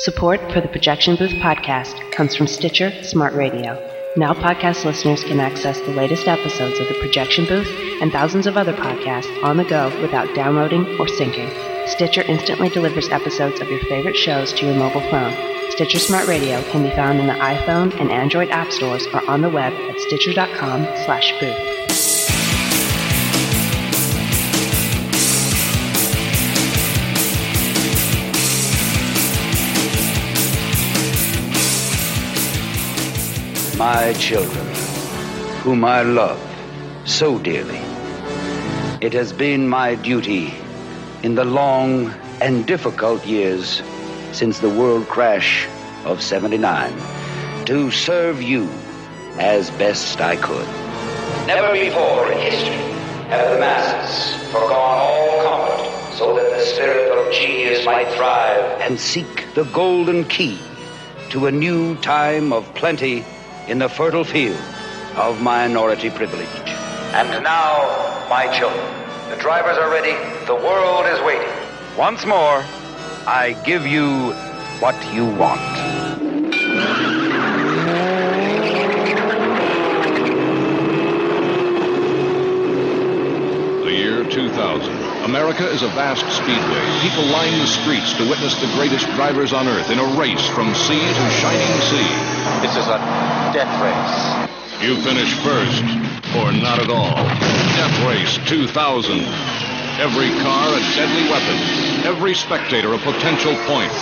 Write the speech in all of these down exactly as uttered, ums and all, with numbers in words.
Support for the Projection Booth podcast comes from Stitcher Smart Radio. Now podcast listeners can access the latest episodes of the Projection Booth and thousands of other podcasts on the go without downloading or syncing. Stitcher instantly delivers episodes of your favorite shows to your mobile phone. Stitcher Smart Radio can be found in the iPhone and Android app stores or on the web at stitcher.com slash booth. My children, whom I love so dearly, it has been my duty in the long and difficult years since the world crash of seventy-nine to serve you as best I could. Never before in history have the masses forgone all comfort so that the spirit of genius might thrive and seek the golden key to a new time of plenty in the fertile field of minority privilege. And now, my children, the drivers are ready, the world is waiting. Once more, I give you what you want. The year two thousand. America is a vast speedway. People line the streets to witness the greatest drivers on earth in a race from sea to shining sea. This is a death race. You finish first, or not at all. Death Race two thousand. Every car a deadly weapon. Every spectator a potential point.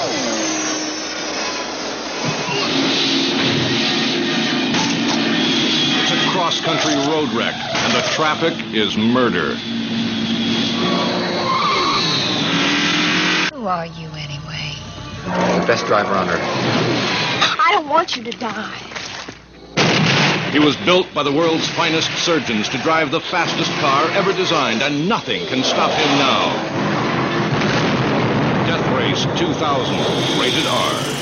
It's a cross-country road wreck, and the traffic is murder. Who are you, anyway? The best driver on earth. I don't want you to die. He was built by the world's finest surgeons to drive the fastest car ever designed, and nothing can stop him now. Death Race two thousand, rated R.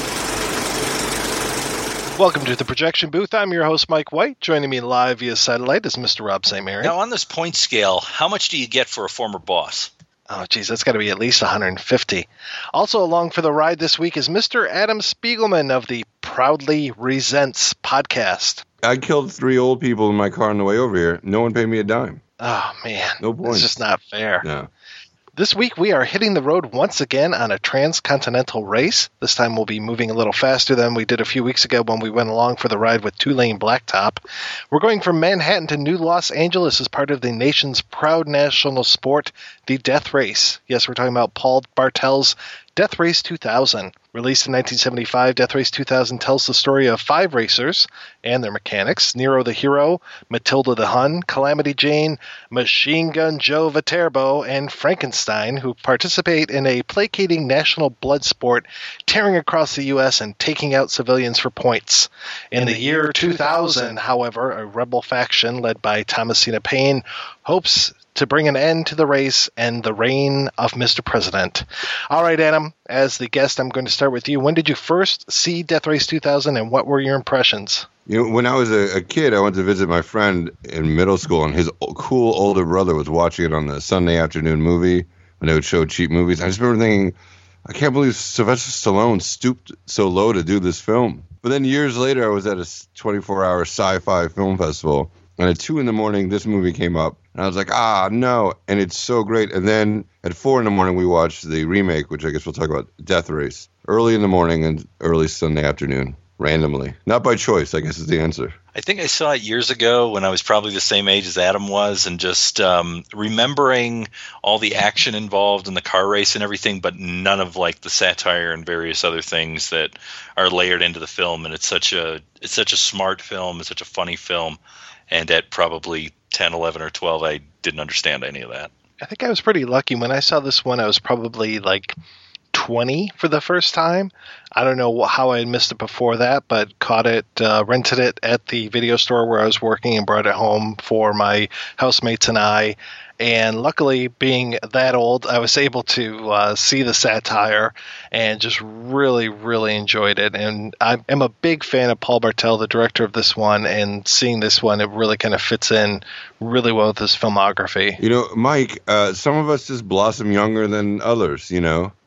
Welcome to the Projection Booth. I'm your host, Mike White. Joining me live via satellite is Mister Rob Saint Mary. Now, on this point scale, how much do you get for a former boss? Oh, geez, that's got to be at least one hundred fifty. Also along for the ride this week is Mister Adam Spiegelman of the Proudly Resents podcast. I killed three old people in my car on the way over here. No one paid me a dime. Oh, man. No point. It's just not fair. No. This week, we are hitting the road once again on a transcontinental race. This time, we'll be moving a little faster than we did a few weeks ago when we went along for the ride with two-lane blacktop. We're going from Manhattan to New Los Angeles as part of the nation's proud national sport, the Death Race. Yes, we're talking about Paul Bartel's Death Race two thousand. Released in nineteen seventy-five, Death Race two thousand tells the story of five racers and their mechanics: Nero the Hero, Matilda the Hun, Calamity Jane, Machine Gun Joe Viterbo, and Frankenstein, who participate in a placating national blood sport, tearing across the U S and taking out civilians for points. In the year two thousand, however, a rebel faction led by Thomasina Paine hopes to bring an end to the race and the reign of Mister President. All right, Adam, as the guest, I'm going to start with you. When did you first see Death Race two thousand, and what were your impressions? You know, when I was a, a kid, I went to visit my friend in middle school, and his o- cool older brother was watching it on the Sunday afternoon movie when they would show cheap movies. I just remember thinking, I can't believe Sylvester Stallone stooped so low to do this film. But then years later, I was at a twenty-four hour sci-fi film festival, and at two in the morning, this movie came up. And I was like, ah, no. And it's so great. And then at four in the morning, we watched the remake, which I guess we'll talk about, Death Race. Early in the morning and early Sunday afternoon, randomly. Not by choice, I guess is the answer. I think I saw it years ago when I was probably the same age as Adam was, and just um, remembering all the action involved in the car race and everything, but none of like the satire and various other things that are layered into the film. And it's such a it's such a smart film. It's such a funny film. And at probably ten, eleven, or twelve, I didn't understand any of that. I think I was pretty lucky. When I saw this one, I was probably like twenty for the first time. I don't know how I had missed it before that, but caught it, uh, rented it at the video store where I was working and brought it home for my housemates and I. And luckily, being that old, I was able to uh, see the satire and just really, really enjoyed it. And I am a big fan of Paul Bartel, the director of this one, and seeing this one, it really kind of fits in really well with his filmography. You know, Mike, uh, some of us just blossom younger than others, you know?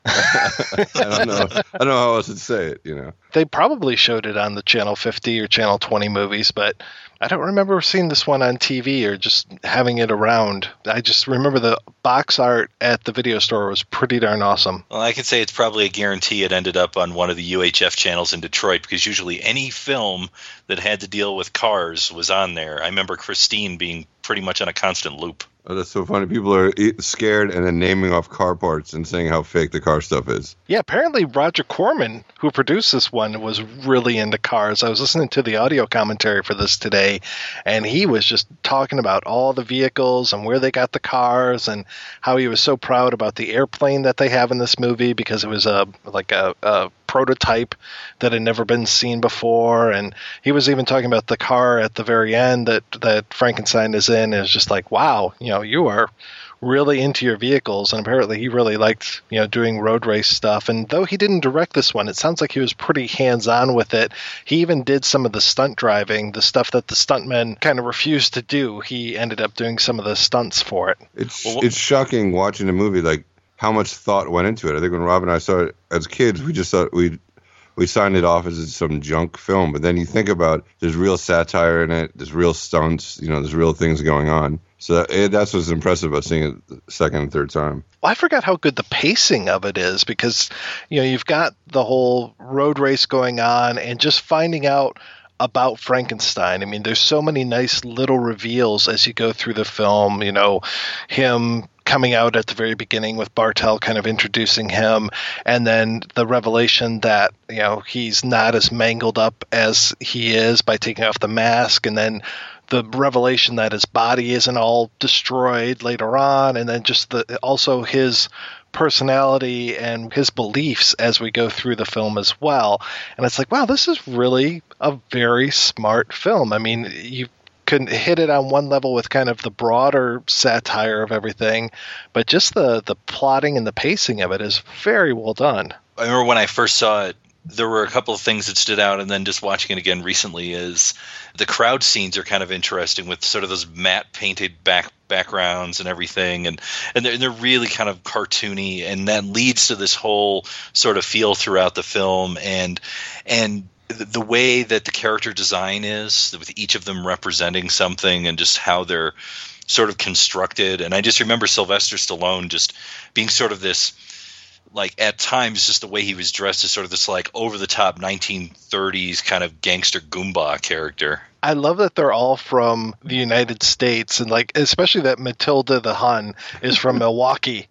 I don't know. I don't know how else to say it, you know. They probably showed it on the Channel fifty or Channel twenty movies, but I don't remember seeing this one on T V or just having it around. I just remember the box art at the video store was pretty darn awesome. Well, I can say it's probably a guarantee it ended up on one of the U H F channels in Detroit, because usually any film that had to deal with cars was on there. I remember Christine being pretty much on a constant loop. Oh, that's so funny. People are scared and then naming off car parts and saying how fake the car stuff is. Yeah, apparently Roger Corman, who produced this one, was really into cars. I was listening to the audio commentary for this today, and he was just talking about all the vehicles and where they got the cars and how he was so proud about the airplane that they have in this movie because it was a like a, a prototype that had never been seen before. And he was even talking about the car at the very end that, that Frankenstein is in. It's just like, wow, you know, you are really into your vehicles. And apparently he really liked, you know, doing road race stuff. And though he didn't direct this one, it sounds like he was pretty hands-on with it. He even did some of the stunt driving, the stuff that the stuntmen kind of refused to do. He ended up doing some of the stunts for it. It's well, it's shocking watching the movie, like how much thought went into it. I think when Rob and I saw it as kids, we just thought we we signed it off as some junk film. But then you think about there's real satire in it, there's real stunts, you know, there's real things going on. So it, that's what's impressive about seeing it the second and third time. Well, I forgot how good the pacing of it is because, you know, you've got the whole road race going on and just finding out about Frankenstein. I mean, there's so many nice little reveals as you go through the film, you know, him coming out at the very beginning with Bartel kind of introducing him, and then the revelation that, you know, he's not as mangled up as he is by taking off the mask, and then the revelation that his body isn't all destroyed later on, and then just the also his personality and his beliefs as we go through the film as well. And it's like, wow, this is really a very smart film. I mean, you can hit it on one level with kind of the broader satire of everything, but just the, the plotting and the pacing of it is very well done. I remember when I first saw it, there were a couple of things that stood out, and then just watching it again recently is the crowd scenes are kind of interesting with sort of those matte painted back backgrounds and everything, and and they're, they're really kind of cartoony, and that leads to this whole sort of feel throughout the film, and and the way that the character design is, with each of them representing something, and just how they're sort of constructed. And I just remember Sylvester Stallone just being sort of this, like, at times, just the way he was dressed as sort of this, like, over-the-top nineteen thirties kind of gangster Goomba character. I love that they're all from the United States, and, like, especially that Matilda the Hun is from Milwaukee.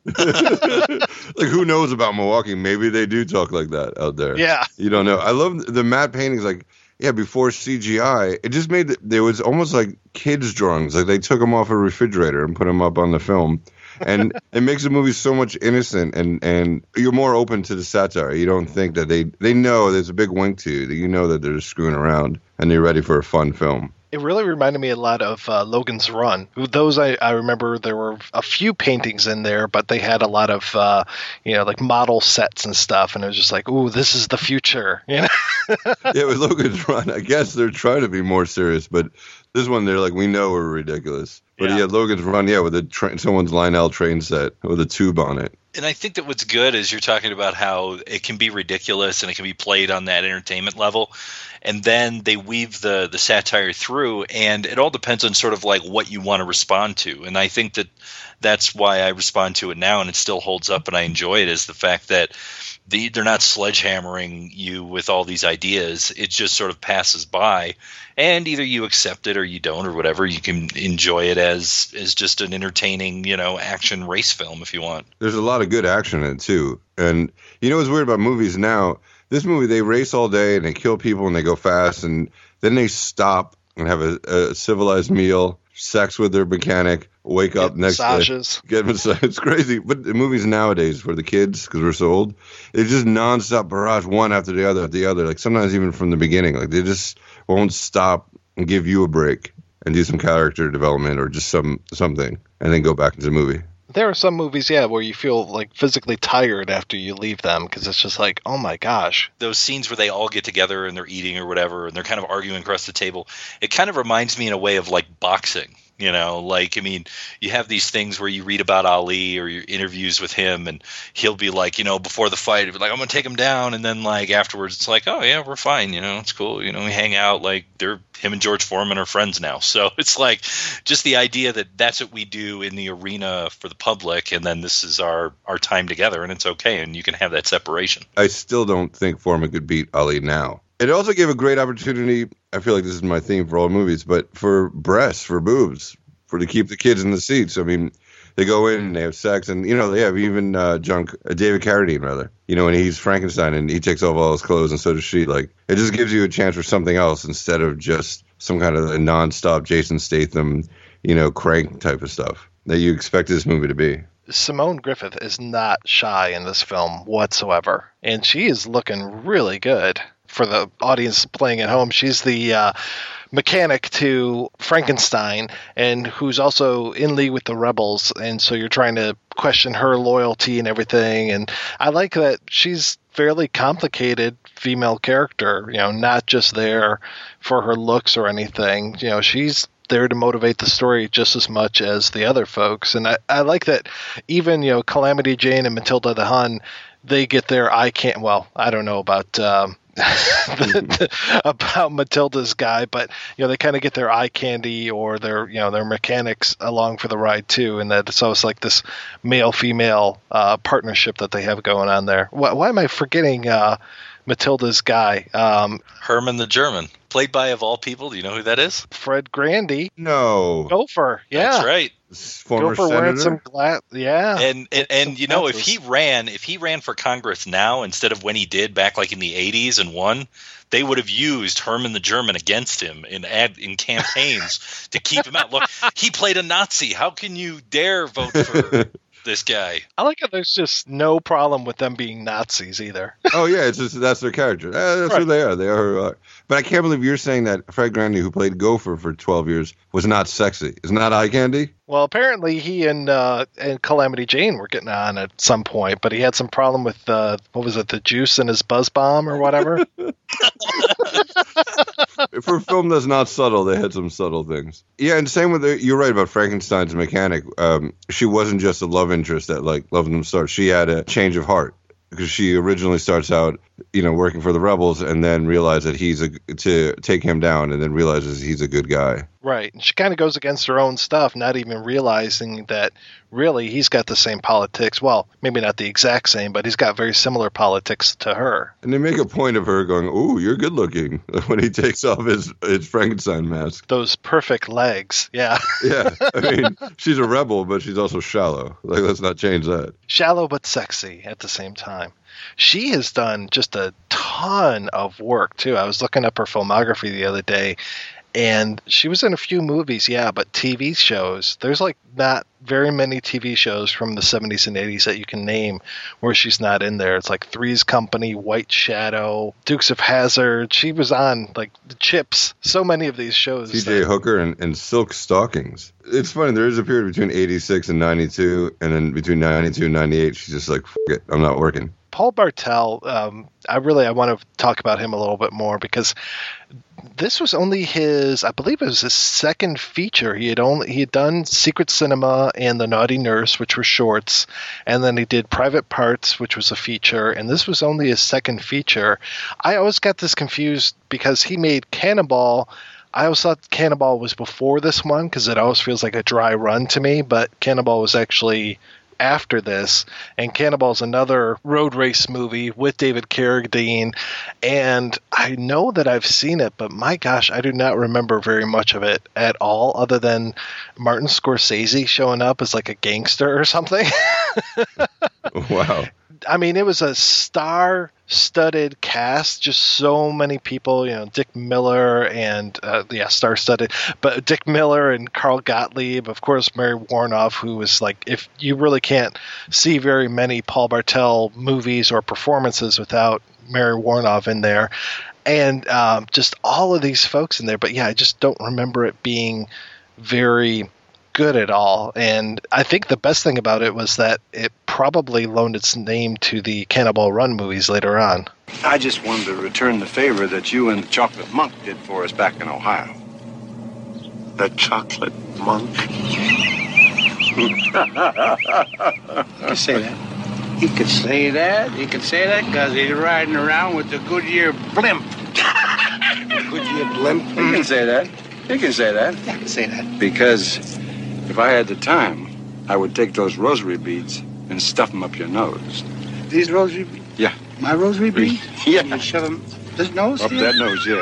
Like, who knows about Milwaukee? Maybe they do talk like that out there. Yeah. You don't know. I love the matte paintings, like, yeah, before C G I, it just made, there was almost like kids' drawings. Like, they took them off a refrigerator and put them up on the film. And it makes the movie so much innocent, and, and you're more open to the satire. You don't think that they they know there's a big wink to you, that you know that they're just screwing around and they're ready for a fun film. It really reminded me a lot of uh, Logan's Run. Those I, I remember there were a few paintings in there, but they had a lot of uh, you know, like model sets and stuff, and it was just like, ooh, this is the future. You know? Yeah, with Logan's Run, I guess they're trying to be more serious, but this one they're like, we know we're ridiculous. But yeah, yeah Logan's Run, yeah, with a tra- someone's Lionel train set with a tube on it. And I think that what's good is you're talking about how it can be ridiculous and it can be played on that entertainment level. And then they weave the, the satire through, and it all depends on sort of like what you want to respond to. And I think that that's why I respond to it now, and it still holds up and I enjoy it, is the fact that the, they're not sledgehammering you with all these ideas. It just sort of passes by, and either you accept it or you don't, or whatever. You can enjoy it as, as just an entertaining, you know, action race film if you want. There's a lot of good action in it too. And you know what's weird about movies now? This movie, they race all day and they kill people and they go fast, and then they stop and have a, a civilized meal, sex with their mechanic, wake get up next massages. day. Get massages. It's crazy. But the movies nowadays for the kids, because we're so old, it's just nonstop barrage, one after the other after the other. Like sometimes even from the beginning, like they just won't stop and give you a break and do some character development or just some something, and then go back into the movie. There are some movies, yeah, where you feel like physically tired after you leave them because it's just like, oh my gosh. Those scenes where they all get together and they're eating or whatever and they're kind of arguing across the table, it kind of reminds me in a way of like boxing, You know, like, I mean, you have these things where you read about Ali or your interviews with him, and he'll be like, you know, before the fight, he'll be like, I'm going to take him down. And then, like, afterwards, it's like, oh, yeah, we're fine. You know, it's cool. You know, we hang out. Like, they're him and George Foreman are friends now. So it's like just the idea that that's what we do in the arena for the public. And then this is our, our time together, and it's okay. And you can have that separation. I still don't think Foreman could beat Ali now. It also gave a great opportunity. I feel like this is my theme for all movies, but for breasts, for boobs, for to keep the kids in the seats. I mean, they go in and they have sex, and you know they have even uh, John uh, David Carradine rather. You know, and he's Frankenstein, and he takes off all his clothes, and so does she. Like, it just gives you a chance for something else instead of just some kind of a nonstop Jason Statham, you know, crank type of stuff that you expect this movie to be. Simone Griffith is not shy in this film whatsoever, and she is looking really good. For the audience playing at home, she's the uh, mechanic to Frankenstein, and who's also in league with the rebels, and so you're trying to question her loyalty and everything. And I like that she's fairly complicated female character, you know, not just there for her looks or anything. You know, she's there to motivate the story just as much as the other folks. And I, I like that even, you know, Calamity Jane and Matilda the Hun, they get their eye can't, well, I don't know about um, the, the, about Matilda's guy, but you know they kind of get their eye candy or their you know their mechanics along for the ride too, and that it's always like this male female uh, partnership that they have going on there. Why, why am I forgetting uh, Matilda's guy? Um, Herman the German, played by of all people. Do you know who that is? Fred Grandy. No, Gopher. Yeah, that's right. Former Gopher senator. wearing some gla- yeah. And and, and you know, if he ran, if he ran for Congress now instead of when he did back like in the eighties and won, they would have used Herman the German against him in ad in campaigns to keep him out. Look, he played a Nazi. How can you dare vote for this guy? I like how there's just no problem with them being Nazis either. Oh yeah, it's just that's their character. Uh, that's Right. who they are. They are. Uh, but I can't believe you're saying that Fred Grandy, who played Gopher for twelve years, was not sexy. Is not eye candy. Well, apparently he and uh, and Calamity Jane were getting on at some point, but he had some problem with uh, what was it, the juice in his buzz bomb or whatever. For a film that's not subtle, they had some subtle things. Yeah, and same with the, you're right about Frankenstein's mechanic. Um, she wasn't just a love interest that like loved him start. She had a change of heart because she originally starts out, you know, working for the rebels and then realizes that he's a to take him down, and then realizes he's a good guy. Right. And she kind of goes against her own stuff, not even realizing that really he's got the same politics. Well, maybe not the exact same, but he's got very similar politics to her. And they make a point of her going, "Ooh, you're good looking," when he takes off his, his Frankenstein mask. Those perfect legs. Yeah. Yeah, I mean, she's a rebel, but she's also shallow. Like, let's not change that. Shallow but sexy at the same time. She has done just a ton of work, too. I was looking up her filmography the other day, and she was in a few movies, yeah, but T V shows. There's like not very many T V shows from the seventies and eighties that you can name where she's not in there. It's like Three's Company, White Shadow, Dukes of Hazzard. She was on like the Chips. So many of these shows. T J that- Hooker and, and Silk Stockings. It's funny. There is a period between eighty-six and ninety-two, and then between ninety-two and ninety-eight, she's just like, F- it, I'm not working. Paul Bartel, um, I really I want to talk about him a little bit more because this was only his, I believe it was his second feature. He had only he had done Secret Cinema and The Naughty Nurse, which were shorts, and then he did Private Parts, which was a feature, and this was only his second feature. I always got this confused because he made Cannonball. I always thought Cannonball was before this one because it always feels like a dry run to me, but Cannonball was actually after this, and Cannonball's another road race movie with David Carradine, and I know that I've seen it, but my gosh, I do not remember very much of it at all, other than Martin Scorsese showing up as like a gangster or something. Wow. I mean, it was a star-studded cast, just so many people, you know, Dick Miller and, uh, yeah, star-studded, but Dick Miller and Carl Gottlieb, of course, Mary Warnoff, who was like, if you really can't see very many Paul Bartel movies or performances without Mary Warnoff in there, and um, just all of these folks in there, but yeah, I just don't remember it being very good at all. And I think the best thing about it was that it probably loaned its name to the Cannonball Run movies later on. I just wanted to return the favor that you and the Chocolate Monk did for us back in Ohio. The chocolate monk. You can say that. He could say that. He could say that because he's riding around with the Goodyear blimp. Goodyear blimp? He can say that. He can say that. I can say that. Because if I had the time, I would take those rosary beads and stuff them up your nose. These rosary beads? Yeah. My rosary beads? Yeah. You shove them this nose? Up here? that nose, yeah.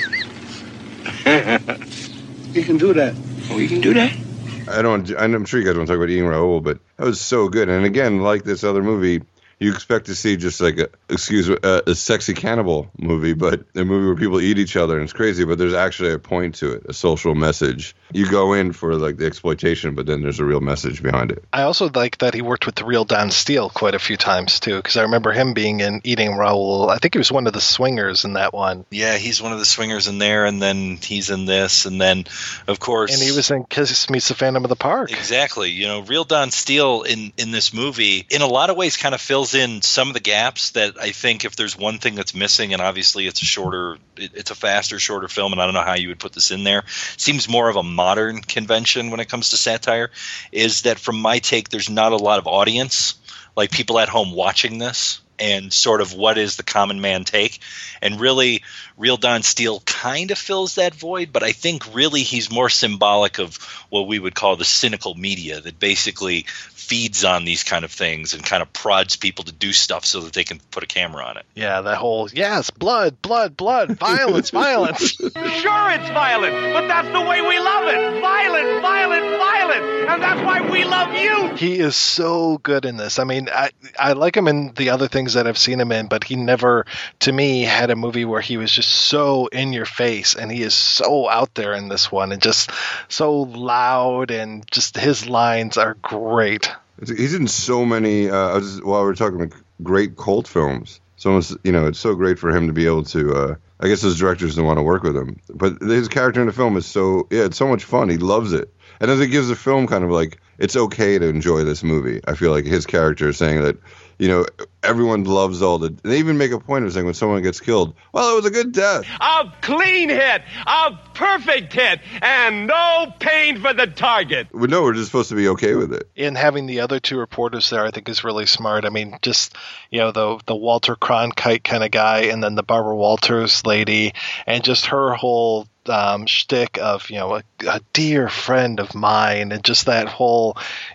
You can do that. Oh, you can do that? I don't. I'm sure you guys want to talk about Eating Raoul, but that was so good. And again, like this other movie, you expect to see just like a, excuse me, a, a sexy cannibal movie, but a movie where people eat each other and it's crazy. But there's actually a point to it, a social message. You go in for like the exploitation, but then there's a real message behind it. I also like that he worked with the real Don Steele quite a few times too, because I remember him being in Eating Raoul. I think he was one of the swingers in that one. Yeah, he's one of the swingers in there, and then he's in this, and then of course, and he was in Kiss Meets the Phantom of the Park. Exactly. You know, real Don Steele in in this movie, in a lot of ways, kind of fills in some of the gaps that I think if there's one thing that's missing, and obviously it's a shorter, it, it's a faster, shorter film, and I don't know how you would put this in there. Seems more of a modern convention when it comes to satire, is that from my take, there's not a lot of audience, like people at home watching this, and sort of what is the common man take. And really, real Don Steele kind of fills that void, but I think really he's more symbolic of what we would call the cynical media that basically feeds on these kind of things and kind of prods people to do stuff so that they can put a camera on it. Yeah, that whole, yes, blood, blood, blood, violence, violence. Sure, it's violent, but that's the way we love it. Violent, violent, violent. And that's why we love you. He is so good in this. I mean, I, I like him in the other things that I've seen him in, but he never, to me, had a movie where he was just so in your face, and he is so out there in this one, and just so loud, and just his lines are great. He's in so many, uh, I was, while we were talking about great cult films, so it's, you know, it's so great for him to be able to, uh, I guess those directors don't want to work with him, but his character in the film is so, yeah, it's so much fun. He loves it. And as it gives the film kind of like, it's okay to enjoy this movie. I feel like his character is saying that, you know, everyone loves all the, they even make a point of saying when someone gets killed, well, it was a good death. A clean hit, a perfect hit, and no pain for the target. We know we're just supposed to be okay with it. And having the other two reporters there, I think, is really smart. I mean, just, you know, the the Walter Cronkite kind of guy, and then the Barbara Walters lady, and just her whole um, shtick of, you know, a, a dear friend of mine, and just that whole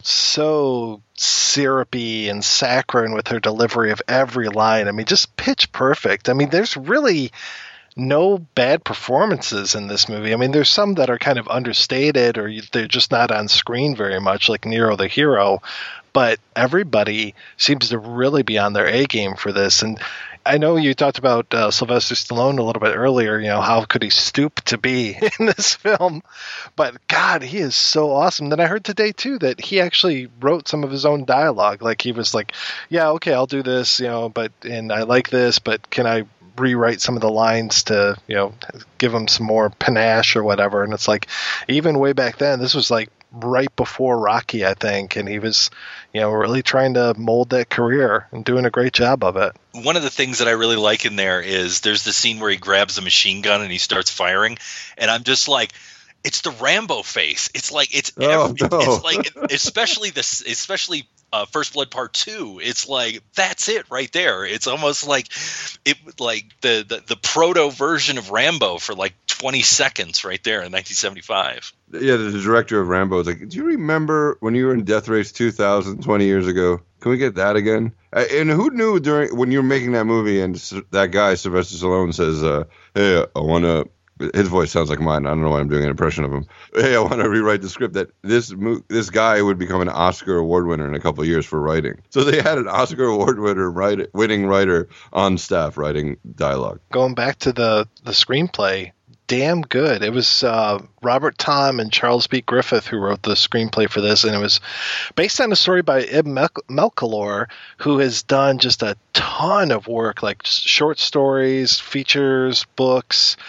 so syrupy and saccharine with her delivery of every line. I mean, just pitch perfect. I mean, there's really no bad performances in this movie. I mean, there's some that are kind of understated, or they're just not on screen very much, like Nero the Hero, but everybody seems to really be on their A game for this. And I know you talked about uh, Sylvester Stallone a little bit earlier, you know, how could he stoop to be in this film? But God, he is so awesome. Then I heard today too that he actually wrote some of his own dialogue. Like he was like, yeah, okay, I'll do this, you know, but, and I like this, but can I rewrite some of the lines to, you know, give him some more panache or whatever? And it's like, even way back then, this was like right before Rocky, I think, and he was, you know, really trying to mold that career and doing a great job of it. One of the things that I really like in there is there's the scene where he grabs a machine gun and he starts firing, and I'm just like, it's the Rambo face. It's like it's oh, every, no. it's like especially this especially uh, First Blood Part Two. It's like that's it right there. It's almost like it like the, the the proto version of Rambo for like twenty seconds right there in nineteen seventy-five. Yeah, the director of Rambo is like, do you remember when you were in Death Race two thousand twenty years ago? Can we get that again? And who knew during when you were making that movie and that guy Sylvester Stallone says, uh, "Hey, I want to." His voice sounds like mine. I don't know why I'm doing an impression of him. Hey, I want to rewrite the script that this mo- this guy would become an Oscar award winner in a couple of years for writing. So they had an Oscar award winner write- winning writer on staff writing dialogue. Going back to the, the screenplay, damn good. It was uh, Robert Tom and Charles B. Griffith who wrote the screenplay for this, and it was based on a story by Ib Mel- Melchior, who has done just a ton of work, like short stories, features, books,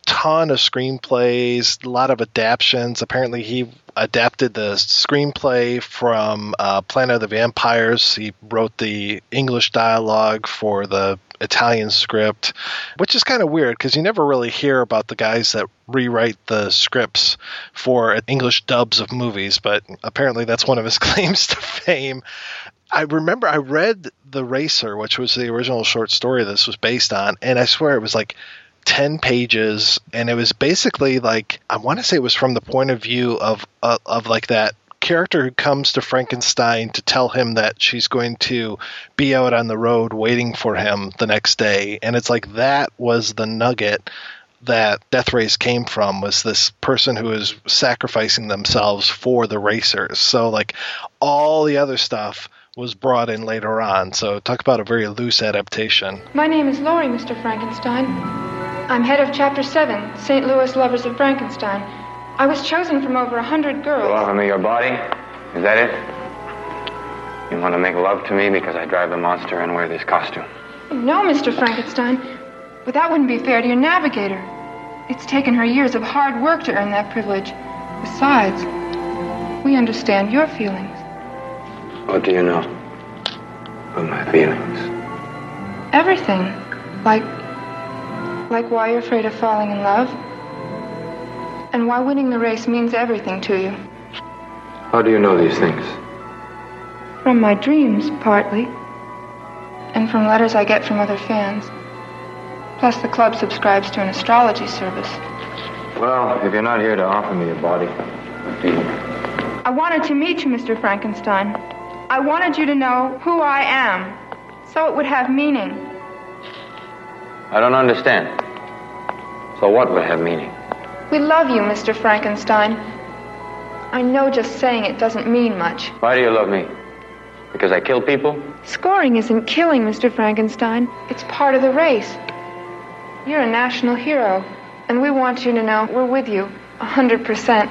ton of screenplays, a lot of adaptions. Apparently, he adapted the screenplay from uh, Planet of the Vampires. He wrote the English dialogue for the Italian script, which is kind of weird because you never really hear about the guys that rewrite the scripts for English dubs of movies, but apparently that's one of his claims to fame. I remember I read The Racer, which was the original short story this was based on, and I swear it was like ten pages, and it was basically like, I want to say it was from the point of view of, of of like that character who comes to Frankenstein to tell him that she's going to be out on the road waiting for him the next day. And it's like that was the nugget that Death Race came from, was this person who is sacrificing themselves for the racers. So like all the other stuff was brought in later on. So talk about a very loose adaptation. My name is Laurie, Mister Frankenstein. I'm head of Chapter seven, Saint Louis Lovers of Frankenstein. I was chosen from over a hundred girls. You offer me your body? Is that it? You want to make love to me because I drive the monster and wear this costume? No, Mister Frankenstein. But that wouldn't be fair to your navigator. It's taken her years of hard work to earn that privilege. Besides, we understand your feelings. What do you know of my feelings? Everything. Like... Like why you're afraid of falling in love, and why winning the race means everything to you. How do you know these things? From my dreams, partly, and from letters I get from other fans. Plus, the club subscribes to an astrology service. Well, if you're not here to offer me your body, what do you? I wanted to meet you, Mister Frankenstein. I wanted you to know who I am, so it would have meaning. I don't understand. So what would have meaning? We love you, Mister Frankenstein. I know just saying it doesn't mean much. Why do you love me? Because I kill people? Scoring isn't killing, Mister Frankenstein. It's part of the race. You're a national hero, and we want you to know we're with you, a hundred percent.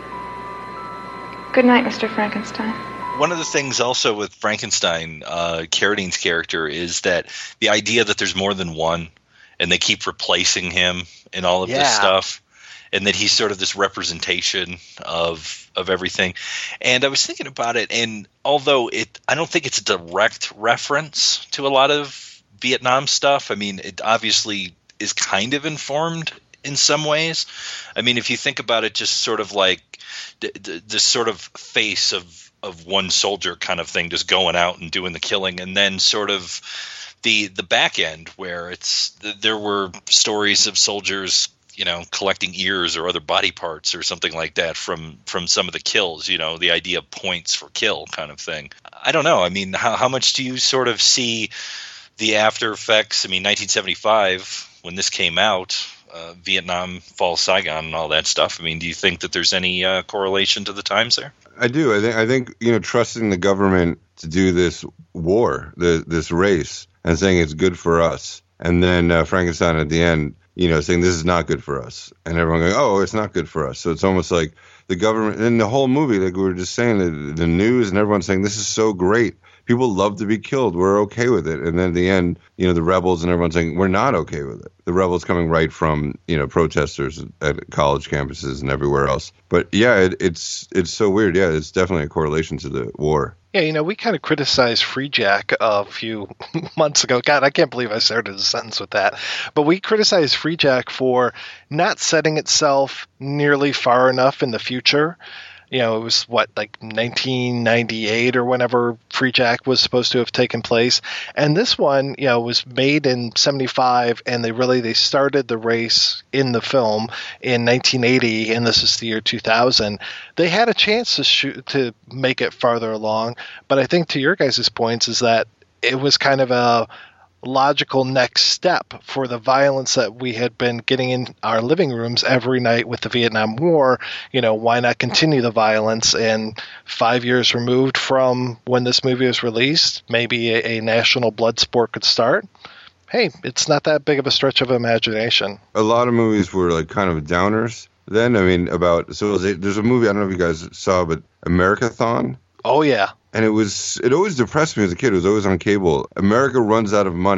Good night, Mister Frankenstein. One of the things also with Frankenstein, uh, Carradine's character, is that the idea that there's more than one, and they keep replacing him in all of yeah. this stuff, and that he's sort of this representation of of everything. And I was thinking about it, and although it, I don't think it's a direct reference to a lot of Vietnam stuff. I mean, it obviously is kind of informed in some ways. I mean, if you think about it, just sort of like this sort of face of of one soldier kind of thing, just going out and doing the killing, and then sort of the the back end where it's there were stories of soldiers, you know, collecting ears or other body parts or something like that from from some of the kills, you know, the idea of points for kill kind of thing. I don't know. I mean, how how much do you sort of see the after effects? I mean, nineteen seventy-five, when this came out, uh, Vietnam, Fall, Saigon, and all that stuff. I mean, do you think that there's any uh, correlation to the times there? I do. I think, I think, you know, trusting the government to do this war, the, this race, and saying it's good for us. And then uh, Frankenstein at the end, you know, saying this is not good for us. And everyone going, oh, it's not good for us. So it's almost like the government, and the whole movie, like we were just saying, the, the news and everyone saying this is so great. People love to be killed. We're okay with it. And then at the end, you know, the rebels and everyone saying we're not okay with it. The rebels coming right from, you know, protesters at college campuses and everywhere else. But yeah, it, it's it's so weird. Yeah, it's definitely a correlation to the war. Yeah, you know, we kind of criticized Freejack a few months ago. God, I can't believe I started a sentence with that. But we criticized Freejack for not setting itself nearly far enough in the future. You know, it was, what, like nineteen ninety-eight or whenever Freejack was supposed to have taken place. And this one, you know, was made in seventy-five, and they really, they started the race in the film in nineteen eighty, and this is the year two thousand. They had a chance to shoot, to make it farther along. But I think to your guys' points is that it was kind of a logical next step for the violence that we had been getting in our living rooms every night with the Vietnam War. You know, why not continue the violence? And five years removed from when this movie was released, maybe a, a national blood sport could start. Hey, it's not that big of a stretch of imagination. A lot of movies were like kind of downers then. I mean, about, so it was a, there's a movie, I don't know if you guys saw, but Americathon. Oh, yeah. And it was, it always depressed me as a kid. It was always on cable. America runs out of money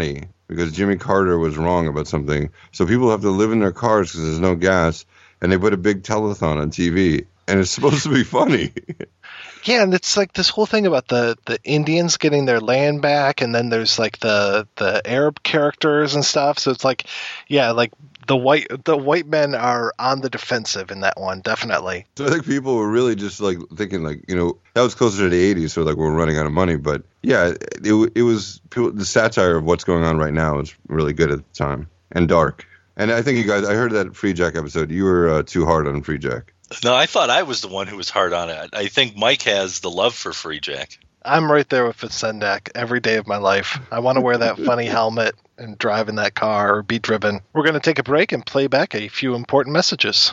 because Jimmy Carter was wrong about something. So people have to live in their cars because there's no gas, and they put a big telethon on T V, and it's supposed to be funny. Yeah, and it's like this whole thing about the, the Indians getting their land back, and then there's like the the Arab characters and stuff. So it's like, yeah, like the white the white men are on the defensive in that one, definitely. So I think people were really just like thinking like, you know, that was closer to the eighties, so like we're running out of money. But yeah, it it was people, the satire of what's going on right now is really good at the time and dark. And I think you guys, I heard that Free Jack episode. You were uh, too hard on Free Jack. No, I thought I was the one who was hard on it. I think Mike has the love for Free Jack. I'm right there with Sendak every day of my life. I want to wear that funny helmet and drive in that car or be driven. We're going to take a break and play back a few important messages.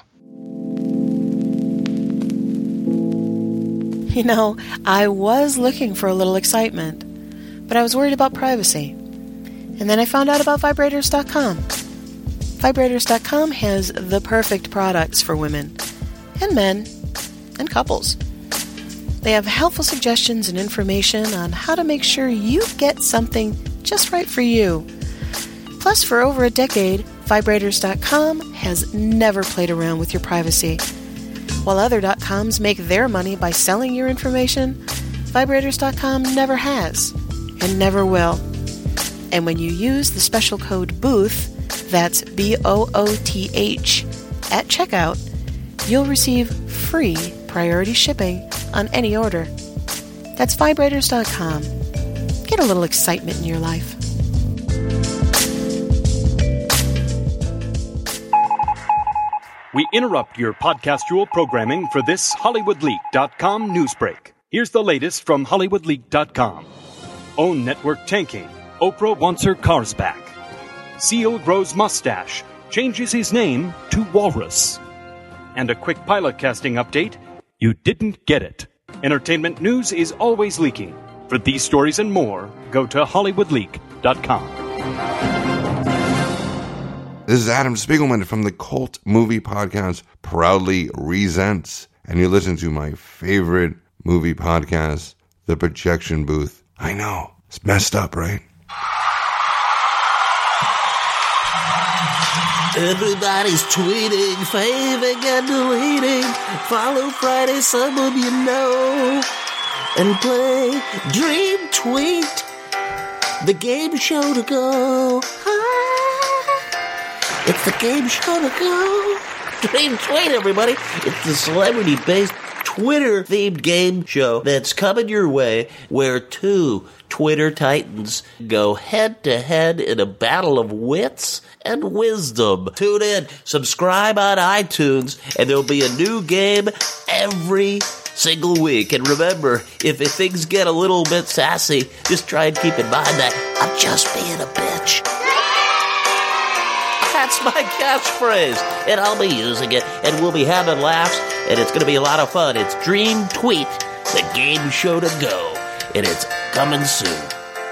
You know, I was looking for a little excitement, but I was worried about privacy. And then I found out about vibrators dot com. vibrators dot com has the perfect products for women and men and couples. They have helpful suggestions and information on how to make sure you get something just right for you. Plus, for over a decade, vibrators dot com has never played around with your privacy. While other .coms make their money by selling your information, vibrators dot com never has and never will. And when you use the special code BOOTH, that's B O O T H, at checkout, you'll receive free priority shipping on any order. That's vibrators dot com. Get a little excitement in your life. We interrupt your podcastual programming for this Hollywood Leak dot com news break. Here's the latest from Hollywood Leak dot com. OWN network tanking. Oprah wants her cars back. Seal grows mustache. Changes his name to Walrus. And a quick pilot casting update. You didn't get it. Entertainment news is always leaking. For these stories and more, go to Hollywood Leak dot com. This is Adam Spiegelman from the cult movie podcast Proudly Resents, and you're listening to my favorite movie podcast, The Projection Booth. I know, it's messed up, right? Everybody's tweeting, faving and deleting. Follow Friday, someone you know. And play Dream Tweet, the game show to go. Ah, it's the game show to go. Dream Tweet, everybody. It's the celebrity-based Twitter-themed game show that's coming your way, where two Twitter titans go head-to-head in a battle of wits and wisdom. Tune in, subscribe on iTunes, and there'll be a new game every single week. And remember, if, if things get a little bit sassy, just try and keep in mind that I'm just being a bitch. That's my catchphrase, and I'll be using it, and we'll be having laughs, and it's going to be a lot of fun. It's Dream Tweet, the game show to go, and it's coming soon.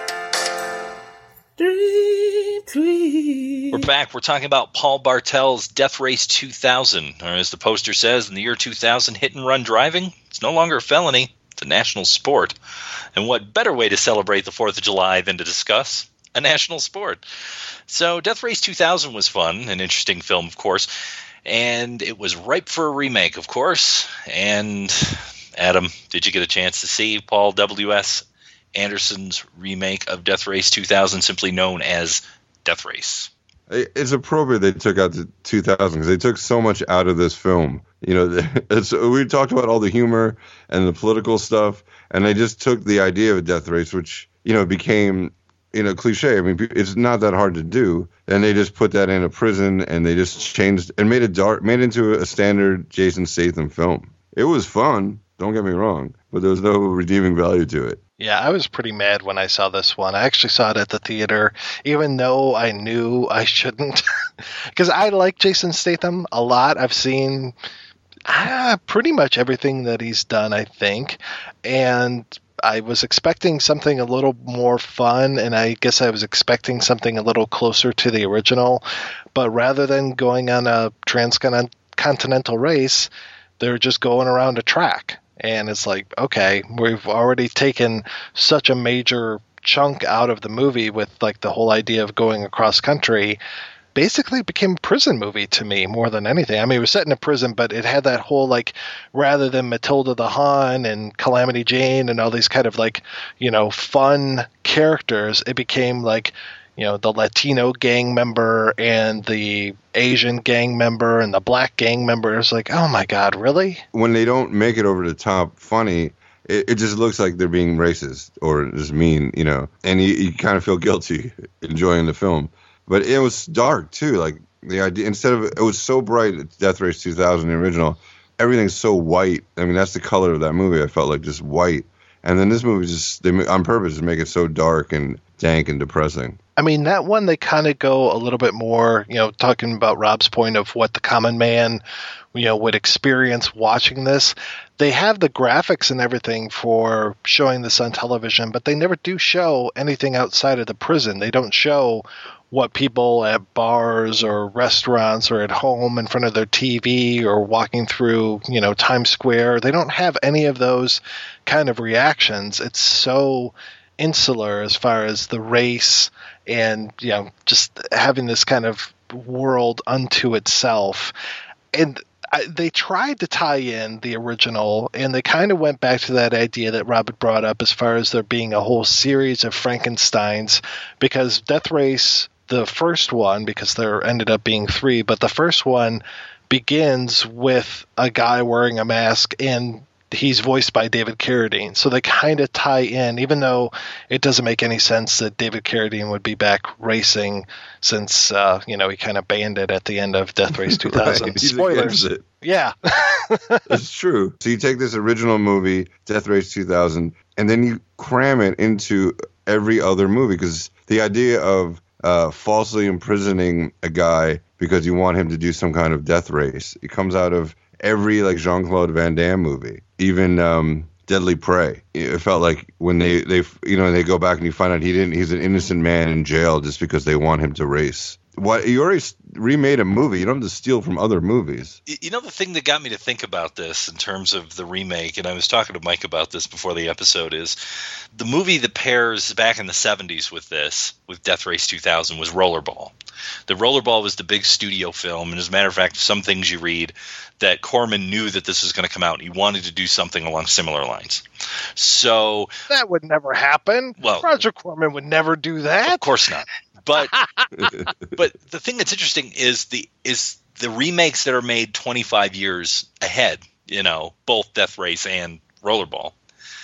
Dream Tweet. We're back. We're talking about Paul Bartel's Death Race two thousand, or as the poster says, in the year two thousand, hit-and-run driving, it's no longer a felony. It's a national sport. And what better way to celebrate the fourth of July than to discuss a national sport? So Death Race two thousand was fun, an interesting film, of course, and it was ripe for a remake, of course. And Adam, did you get a chance to see Paul W S Anderson's remake of Death Race two thousand, simply known as Death Race? It's appropriate they took out the two thousand because they took so much out of this film. You know, it's, we talked about all the humor and the political stuff, and they just took the idea of a death race, which, you know, became, you know, cliche. I mean, it's not that hard to do. And they just put that in a prison, and they just changed and made it dark, made it into a standard Jason Statham film. It was fun. Don't get me wrong, but there was no redeeming value to it. Yeah, I was pretty mad when I saw this one. I actually saw it at the theater, even though I knew I shouldn't. Because I like Jason Statham a lot. I've seen ah, pretty much everything that he's done, I think. And I was expecting something a little more fun, and I guess I was expecting something a little closer to the original. But rather than going on a transcontinental race, they're just going around a track. And it's like, okay, we've already taken such a major chunk out of the movie with like the whole idea of going across country basically became a prison movie to me more than anything. I mean, it was set in a prison, but it had that whole, like, rather than Matilda the Hun and Calamity Jane and all these kind of, like, you know, fun characters, it became like, you know, the Latino gang member and the Asian gang member and the black gang member. It's like, oh my God, really? When they don't make it over the top funny, it, it just looks like they're being racist or just mean, you know, and you, you kind of feel guilty enjoying the film. But it was dark too. Like the idea, instead of, it was so bright, Death Race two thousand, the original, everything's so white. I mean, that's the color of that movie. I felt like just white. And then this movie just, they on purpose, to make it so dark and dank and depressing. I mean, that one, they kind of go a little bit more, you know, talking about Rob's point of what the common man, you know, would experience watching this. They have the graphics and everything for showing this on television, but they never do show anything outside of the prison. They don't show what people at bars or restaurants or at home in front of their T V or walking through, you know, Times Square. They don't have any of those kind of reactions. It's so insular as far as the race and, you know, just having this kind of world unto itself. And I, they tried to tie in the original, and they kind of went back to that idea that Robert brought up as far as there being a whole series of Frankensteins, because Death Race, the first one, because there ended up being three, but the first one begins with a guy wearing a mask, and he's voiced by David Carradine. So they kind of tie in, even though it doesn't make any sense that David Carradine would be back racing since, uh, you know, he kind of banned it at the end of Death Race two thousand. Right, Spoilers. it. Yeah. That's true. So you take this original movie, Death Race two thousand, and then you cram it into every other movie, because the idea of uh, falsely imprisoning a guy because you want him to do some kind of death race, it comes out of every like Jean-Claude Van Damme movie, even um, Deadly Prey. It felt like when they, they, you know, they go back and you find out he didn't, he's an innocent man in jail just because they want him to race. What, you already remade a movie. You don't have to steal from other movies. You know, the thing that got me to think about this in terms of the remake, and I was talking to Mike about this before the episode, is the movie that pairs back in the seventies with this, with Death Race two thousand, was Rollerball. The Rollerball was the big studio film, and as a matter of fact, some things you read that Corman knew that this was going to come out, and he wanted to do something along similar lines. So that would never happen. Well, Roger Corman would never do that. Of course not. But but the thing that's interesting is the is the remakes that are made twenty-five years ahead, you know, both Death Race and Rollerball.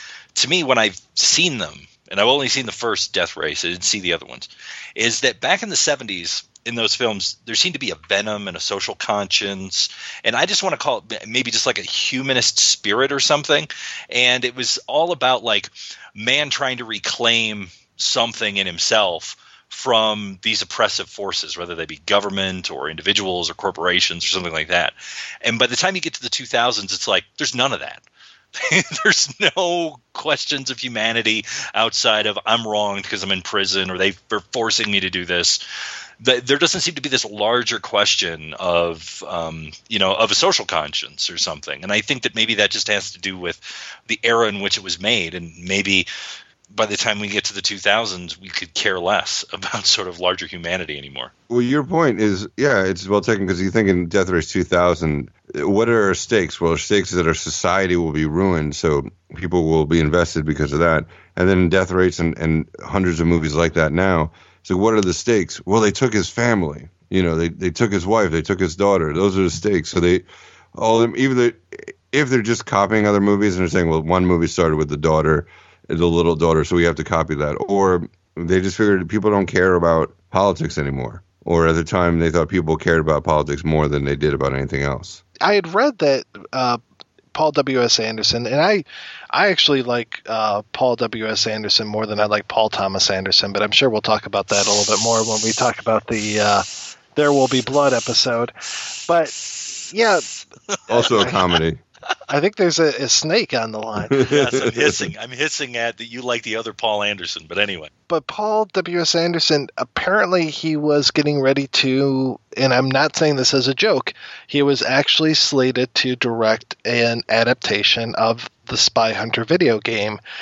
To me, when I've seen them, and I've only seen the first Death Race, I didn't see the other ones, is that back in the seventies, in those films, there seemed to be a venom and a social conscience, and I just want to call it maybe just like a humanist spirit or something. And it was all about like man trying to reclaim something in himself from these oppressive forces, whether they be government or individuals or corporations or something like that. And by the time you get to the two thousands, it's like there's none of that. There's no questions of humanity outside of I'm wronged because I'm in prison or they're forcing me to do this. There doesn't seem to be this larger question of, um, you know, of a social conscience or something. And I think that maybe that just has to do with the era in which it was made, and maybe by the time we get to the two thousands, we could care less about sort of larger humanity anymore. Well, your point is, yeah, it's well taken, because you think in Death Race two thousand, what are our stakes? Well, our stakes is that our society will be ruined, so people will be invested because of that. And then in Death Race and, and hundreds of movies like that now, so what are the stakes? Well, they took his family. You know, they, they took his wife, they took his daughter. Those are the stakes. So they, all of them, either if they're just copying other movies and they're saying, well, one movie started with the daughter, the little daughter, so we have to copy that. Or they just figured people don't care about politics anymore. Or at the time, they thought people cared about politics more than they did about anything else. I had read that uh, Paul W S. Anderson, and I I actually like uh, Paul W S. Anderson more than I like Paul Thomas Anderson, but I'm sure we'll talk about that a little bit more when we talk about the uh, There Will Be Blood episode. But, yeah. Also a comedy. I think there's a, a snake on the line. Yes, I'm hissing. I'm hissing at that you like the other Paul Anderson, but anyway. But Paul W S. Anderson, apparently he was getting ready to, and I'm not saying this as a joke, he was actually slated to direct an adaptation of the Spy Hunter video game.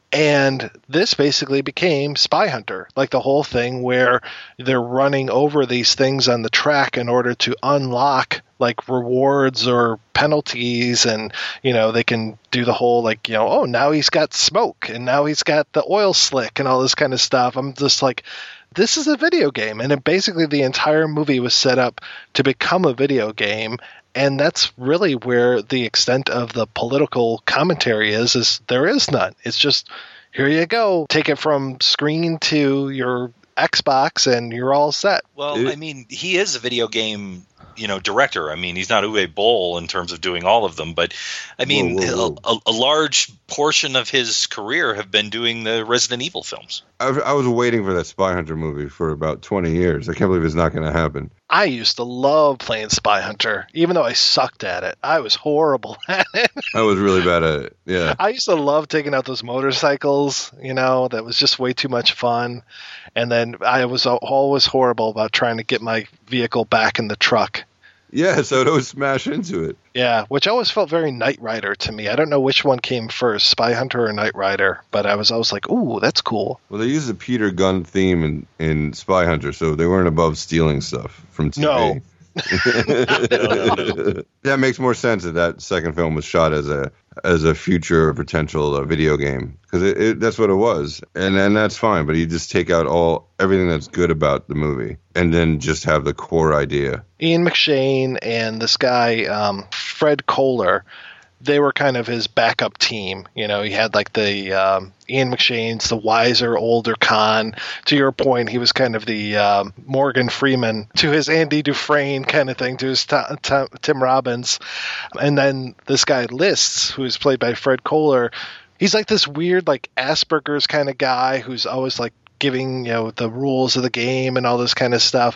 And this basically became Spy Hunter, like the whole thing where they're running over these things on the track in order to unlock like rewards or penalties, and you know they can do the whole like, you know, oh, now he's got smoke and now he's got the oil slick and all this kind of stuff. I'm just like, this is a video game, and it basically the entire movie was set up to become a video game. And that's really where the extent of the political commentary is, is there is none. It's just, here you go. Take it from screen to your Xbox and you're all set. Well, I mean, he is a video game, you know, director. I mean, he's not Uwe Boll in terms of doing all of them, but I mean, Whoa, whoa, whoa. A, a large portion of his career have been doing the Resident Evil films. I, I was waiting for that Spy Hunter movie for about twenty years. I can't believe it's not going to happen. I used to love playing Spy Hunter, even though I sucked at it. I was horrible at it. I was really bad at it, yeah. I used to love taking out those motorcycles, you know, that was just way too much fun. And then I was always horrible about trying to get my vehicle back in the truck. Yeah, so it always smash into it. Yeah, which always felt very Knight Rider to me. I don't know which one came first, Spy Hunter or Knight Rider, but I was always like, ooh, that's cool. Well, they used the Peter Gunn theme in, in Spy Hunter, so they weren't above stealing stuff from T V. No. That makes more sense that that second film was shot as a as a future potential uh, video game, because it, it, that's what it was, and and that's fine. But you just take out all everything that's good about the movie, and then just have the core idea. Ian McShane and this guy um, Fred Kohler, they were kind of his backup team. You know, he had like the um, Ian McShane's the wiser, older Khan. To your point, he was kind of the um, Morgan Freeman to his Andy Dufresne kind of thing, to his t- t- Tim Robbins. And then this guy Lists, who is played by Fred Kohler, he's like this weird like Asperger's kind of guy who's always like giving, you know, the rules of the game and all this kind of stuff.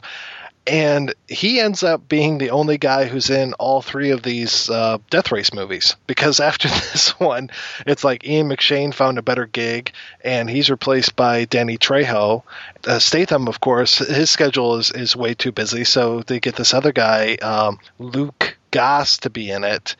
And he ends up being the only guy who's in all three of these uh, Death Race movies, because after this one, it's like Ian McShane found a better gig, and he's replaced by Danny Trejo. Uh, Statham, of course, his schedule is, is way too busy, so they get this other guy, um, Luke Goss, to be in it.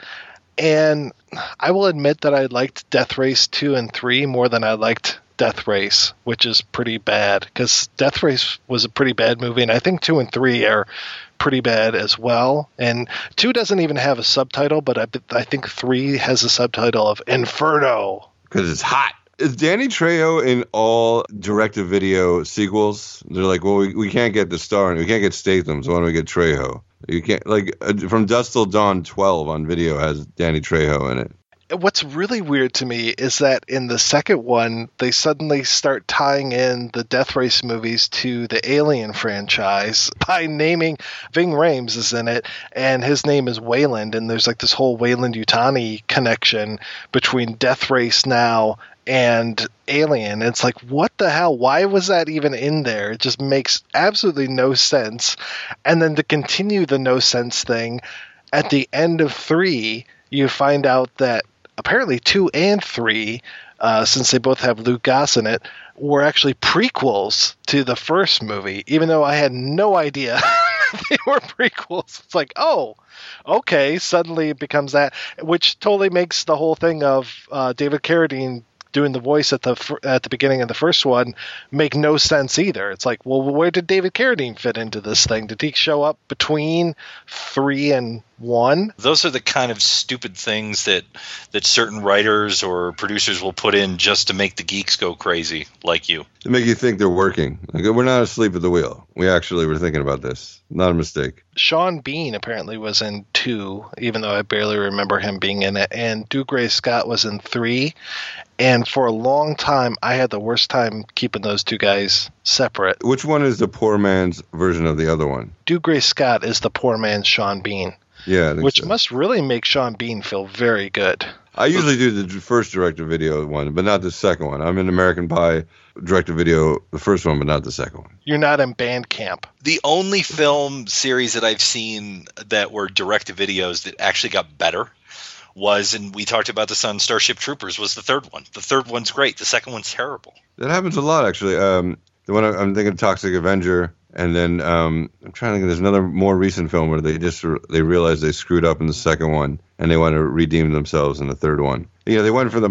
And I will admit that I liked Death Race two and three more than I liked Death Race, which is pretty bad, because Death Race was a pretty bad movie, and I think two and three are pretty bad as well. And two doesn't even have a subtitle, but I, I think three has a subtitle of Inferno. Because it's hot. Is Danny Trejo in all direct-to-video sequels? They're like, well, we, we can't get the star, and we can't get Statham, so why don't we get Trejo? You can't, like, uh, From Dusk Till Dawn twelve on video has Danny Trejo in it. What's really weird to me is that in the second one, they suddenly start tying in the Death Race movies to the Alien franchise by naming Ving Rhames is in it, and his name is Wayland, and there's like this whole Wayland-Yutani connection between Death Race now and Alien. It's like, what the hell? Why was that even in there? It just makes absolutely no sense. And then to continue the no sense thing, at the end of three, you find out that apparently two and three, uh, since they both have Luke Goss in it, were actually prequels to the first movie, even though I had no idea they were prequels. It's like, oh, okay, suddenly it becomes that, which totally makes the whole thing of uh, David Carradine doing the voice at the at the beginning of the first one make no sense either. It's like, well, where did David Carradine fit into this thing? Did he show up between three and one? Those are the kind of stupid things that that certain writers or producers will put in just to make the geeks go crazy, like you. To make you think they're working. Like, we're not asleep at the wheel. We actually were thinking about this. Not a mistake. Sean Bean apparently was in two, even though I barely remember him being in it. And Dougray Scott was in three. And for a long time, I had the worst time keeping those two guys separate. Which one is the poor man's version of the other one? Dougray Scott is the poor man's Sean Bean. Yeah, I think which so. Must really make Sean Bean feel very good. I usually do the first direct-to-video one, but not the second one. I'm in American Pie direct-to-video, the first one, but not the second one. You're not in Bandcamp. The only film series that I've seen that were direct-to-videos that actually got better was, and we talked about this on Starship Troopers, was the third one. The third one's great. The second one's terrible. That happens a lot, actually. Um, the one I'm thinking, Toxic Avenger, and then um, I'm trying to think. There's another more recent film where they just they realized they screwed up in the second one, and they want to redeem themselves in the third one. You know, they went for the money.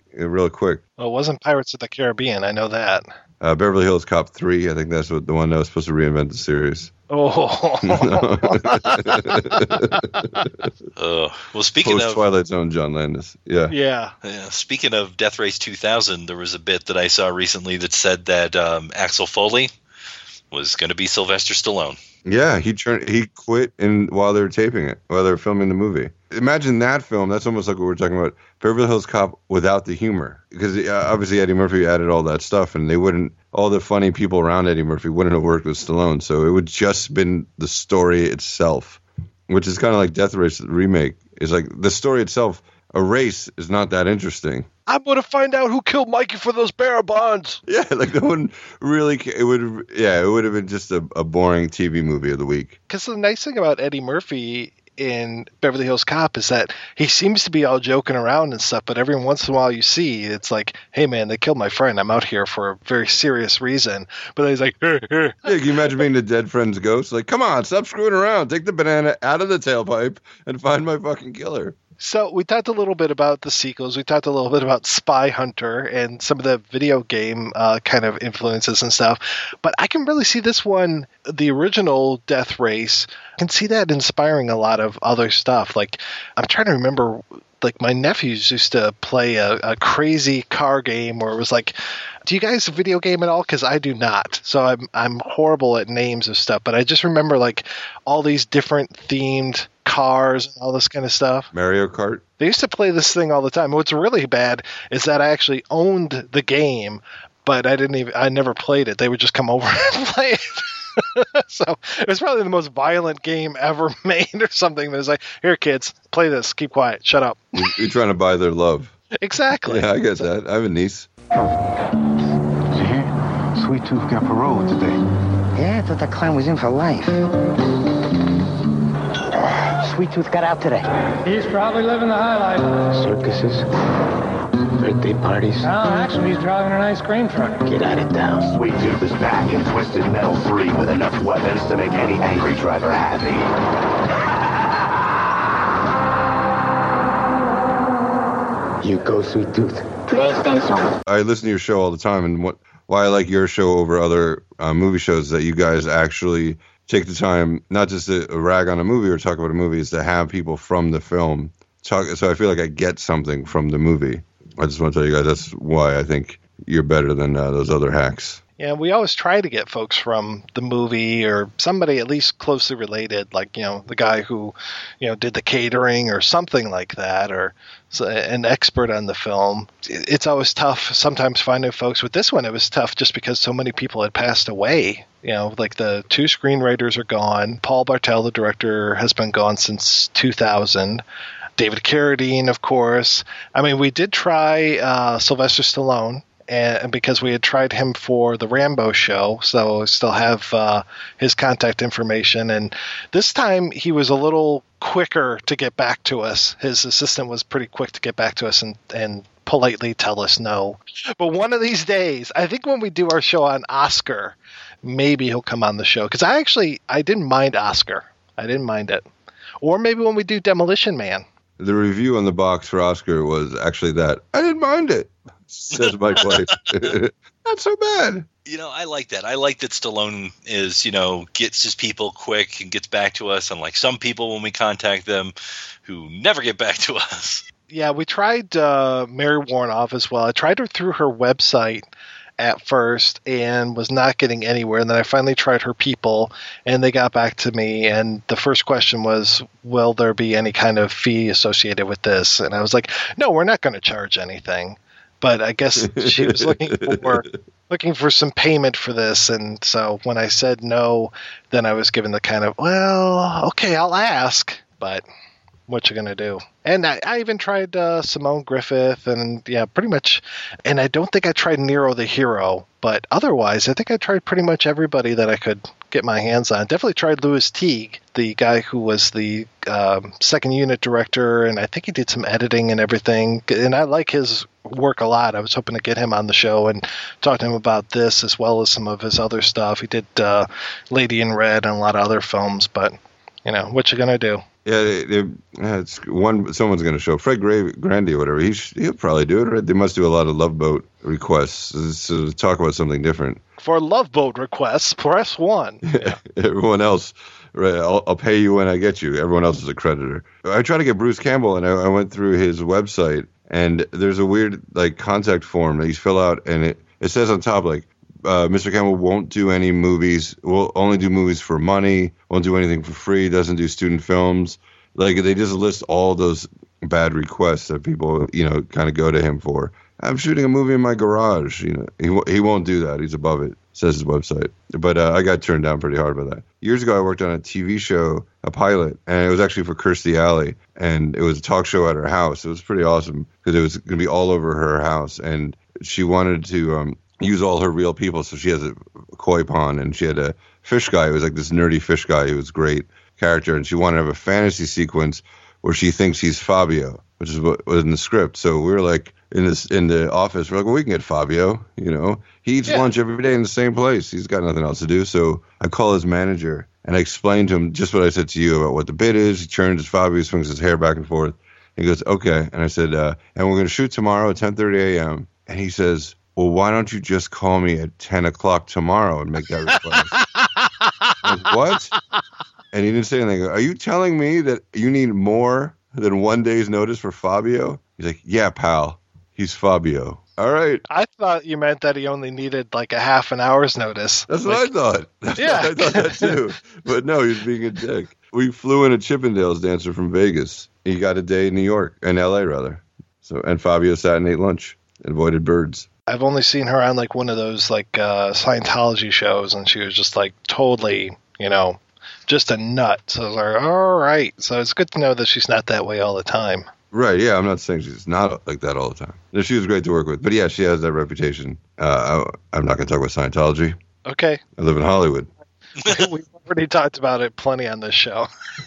uh, real quick. Well, it wasn't Pirates of the Caribbean. I know that. Uh, Beverly Hills Cop three. I think that's what the one that was supposed to reinvent the series. Oh. uh, well, speaking Post of Twilight Zone, John Landis. Yeah. Yeah. Yeah. Speaking of Death Race two thousand, there was a bit that I saw recently that said that um, Axel Foley was going to be Sylvester Stallone. Yeah, he turned. He quit in while they were taping it, while they were filming the movie. Imagine that film. That's almost like what we're talking about. Beverly Hills Cop without the humor, because uh, obviously Eddie Murphy added all that stuff, and they wouldn't. All the funny people around Eddie Murphy wouldn't have worked with Stallone. So it would just been the story itself, which is kind of like Death Race remake. It's like the story itself. A race is not that interesting. I'm going to find out who killed Mikey for those bearer bonds. Yeah, like no one really. It would. Yeah, it would have been just a, a boring T V movie of the week. Because the nice thing about Eddie Murphy in Beverly Hills Cop is that he seems to be all joking around and stuff, but every once in a while you see it's like, hey man, they killed my friend. I'm out here for a very serious reason. But then he's like, eh, eh. Yeah, can you imagine being the dead friend's ghost? Like, come on, stop screwing around. Take the banana out of the tailpipe and find my fucking killer. So we talked a little bit about the sequels. We talked a little bit about Spy Hunter and some of the video game uh, kind of influences and stuff. But I can really see this one, the original Death Race, I can see that inspiring a lot of other stuff. Like, I'm trying to remember, like, my nephews used to play a, a crazy car game where it was like, do you guys video game at all? Because I do not. So I'm I'm horrible at names of stuff. But I just remember, like, all these different themed cars and all this kind of stuff. Mario Kart? They used to play this thing all the time. What's really bad is that I actually owned the game, but I didn't even I never played it. They would just come over and play it. So it was probably the most violent game ever made or something. That was like, here kids, play this, keep quiet, shut up. You're trying to buy their love. Exactly. Yeah, I get that. I have a niece. Did you hear? Sweet Tooth got parole today. Yeah, I thought that clown was in for life. Sweet Tooth got out today. He's probably living the high life. Circuses, birthday parties. No, actually, he's driving an ice cream truck. Get out of town. Sweet Tooth is back in Twisted Metal three with enough weapons to make any angry driver happy. You go, Sweet Tooth. PlayStation. I listen to your show all the time, and what why I like your show over other uh, movie shows is that you guys actually take the time not just to rag on a movie or talk about a movie, is to have people from the film talk. So I feel like I get something from the movie. I just want to tell you guys that's why I think you're better than uh, those other hacks. Yeah, we always try to get folks from the movie or somebody at least closely related, like, you know, the guy who, you know, did the catering or something like that, or an expert on the film. It's always tough sometimes finding folks. With this one, it was tough just because so many people had passed away. You know, like the two screenwriters are gone. Paul Bartel, the director, has been gone since two thousand. David Carradine, of course. I mean, we did try uh, Sylvester Stallone. And because we had tried him for the Rambo show, so still have uh, his contact information. And this time he was a little quicker to get back to us. His assistant was pretty quick to get back to us and, and politely tell us no. But one of these days, I think when we do our show on Oscar, maybe he'll come on the show. Because I actually, I didn't mind Oscar. I didn't mind it. Or maybe when we do Demolition Man. The review on the box for Oscar was actually that. I didn't mind it, says Mike White. Not so bad. You know, I like that. I like that Stallone is, you know, gets his people quick and gets back to us, unlike some people when we contact them who never get back to us. Yeah, we tried uh, Mary Warnoff as well. I tried her through her website at first and was not getting anywhere. And then I finally tried her people and they got back to me. And the first question was, will there be any kind of fee associated with this? And I was like, no, we're not going to charge anything. But I guess she was looking for looking for some payment for this. And so when I said no, then I was given the kind of, well, okay, I'll ask, but what you gonna do? And I, I even tried uh, Simone Griffith, and yeah, pretty much. And I don't think I tried Nero the Hero, but otherwise, I think I tried pretty much everybody that I could get my hands on. Definitely tried Louis Teague, the guy who was the um, second unit director, and I think he did some editing and everything. And I like his work a lot. I was hoping to get him on the show and talk to him about this as well as some of his other stuff. He did uh, Lady in Red and a lot of other films, but you know, what you gonna do? Yeah, they, they, yeah, it's one. Someone's going to show Fred Gra- Grandy or whatever. He sh- he'll probably do it. Right? They must do a lot of Love Boat requests so to talk about something different. For Love Boat requests, press one. Yeah. Everyone else, right? I'll, I'll pay you when I get you. Everyone else is a creditor. I tried to get Bruce Campbell, and I, I went through his website, and there's a weird like contact form that you fill out, and it it says on top like. Uh, Mister Campbell won't do any movies. Will only do movies for money. Won't do anything for free. Doesn't do student films. Like they just list all those bad requests that people, you know, kind of go to him for. I'm shooting a movie in my garage. You know, he he won't do that. He's above it. Says his website. But uh, I got turned down pretty hard by that. Years ago, I worked on a T V show, a pilot, and it was actually for Kirstie Alley, and it was a talk show at her house. It was pretty awesome because it was going to be all over her house, and she wanted to. Um, use all her real people. So she has a koi pond, and she had a fish guy who was like this nerdy fish guy who was a great character, and she wanted to have a fantasy sequence where she thinks he's Fabio, which is what was in the script. So we were like in this in the office, we're like, well, we can get Fabio, you know. He eats yeah. lunch every day in the same place. He's got nothing else to do. So I call his manager and I explained to him just what I said to you about what the bid is. He turns his Fabio, swings his hair back and forth. He goes, okay. And I said, uh, and we're going to shoot tomorrow at ten thirty a.m. And he says, well, why don't you just call me at ten o'clock tomorrow and make that request? Like, what? And he didn't say anything. Are you telling me that you need more than one day's notice for Fabio? He's like, yeah, pal. He's Fabio. All right. I thought you meant that he only needed like a half an hour's notice. That's like, what I thought. That's yeah. I thought that too. But no, he was being a dick. We flew in a Chippendales dancer from Vegas. He got a day in New York, in L A rather. So, and Fabio sat and ate lunch, avoided birds. I've only seen her on like one of those like uh, Scientology shows, and she was just like totally, you know, just a nut. So I was like, all right. So it's good to know that she's not that way all the time. Right. Yeah. I'm not saying she's not like that all the time. No, she was great to work with. But yeah, she has that reputation. Uh, I, I'm not going to talk about Scientology. Okay. I live in Hollywood. We've already talked about it plenty on this show.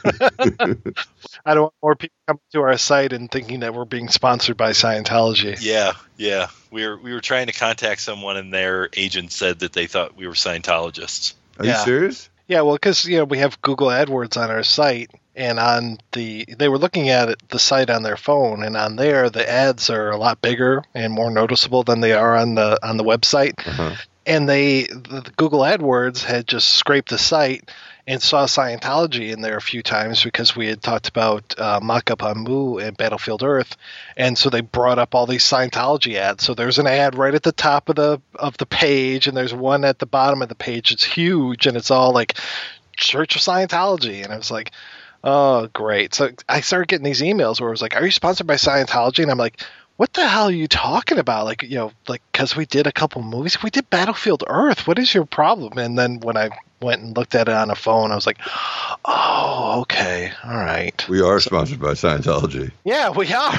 I don't want more people coming to our site and thinking that we're being sponsored by Scientology. Yeah, yeah. We were we were trying to contact someone, and their agent said that they thought we were Scientologists. Are yeah. you serious? Yeah, well, because you know we have Google AdWords on our site, and on the they were looking at it, the site on their phone, and on there the ads are a lot bigger and more noticeable than they are on the on the website. Uh-huh. And they, the Google AdWords had just scraped the site and saw Scientology in there a few times because we had talked about uh, Mock-Up on Moo and Battlefield Earth, and so they brought up all these Scientology ads. So there's an ad right at the top of the of the page, and there's one at the bottom of the page. It's huge, and it's all like Church of Scientology, and I was like, oh, great. So I started getting these emails where it was like, are you sponsored by Scientology? And I'm like, what the hell are you talking about? Like, you know, like, because we did a couple movies. We did Battlefield Earth. What is your problem? And then when I went and looked at it on a phone, I was like, oh, okay. All right. We are so, sponsored by Scientology. Yeah, we are.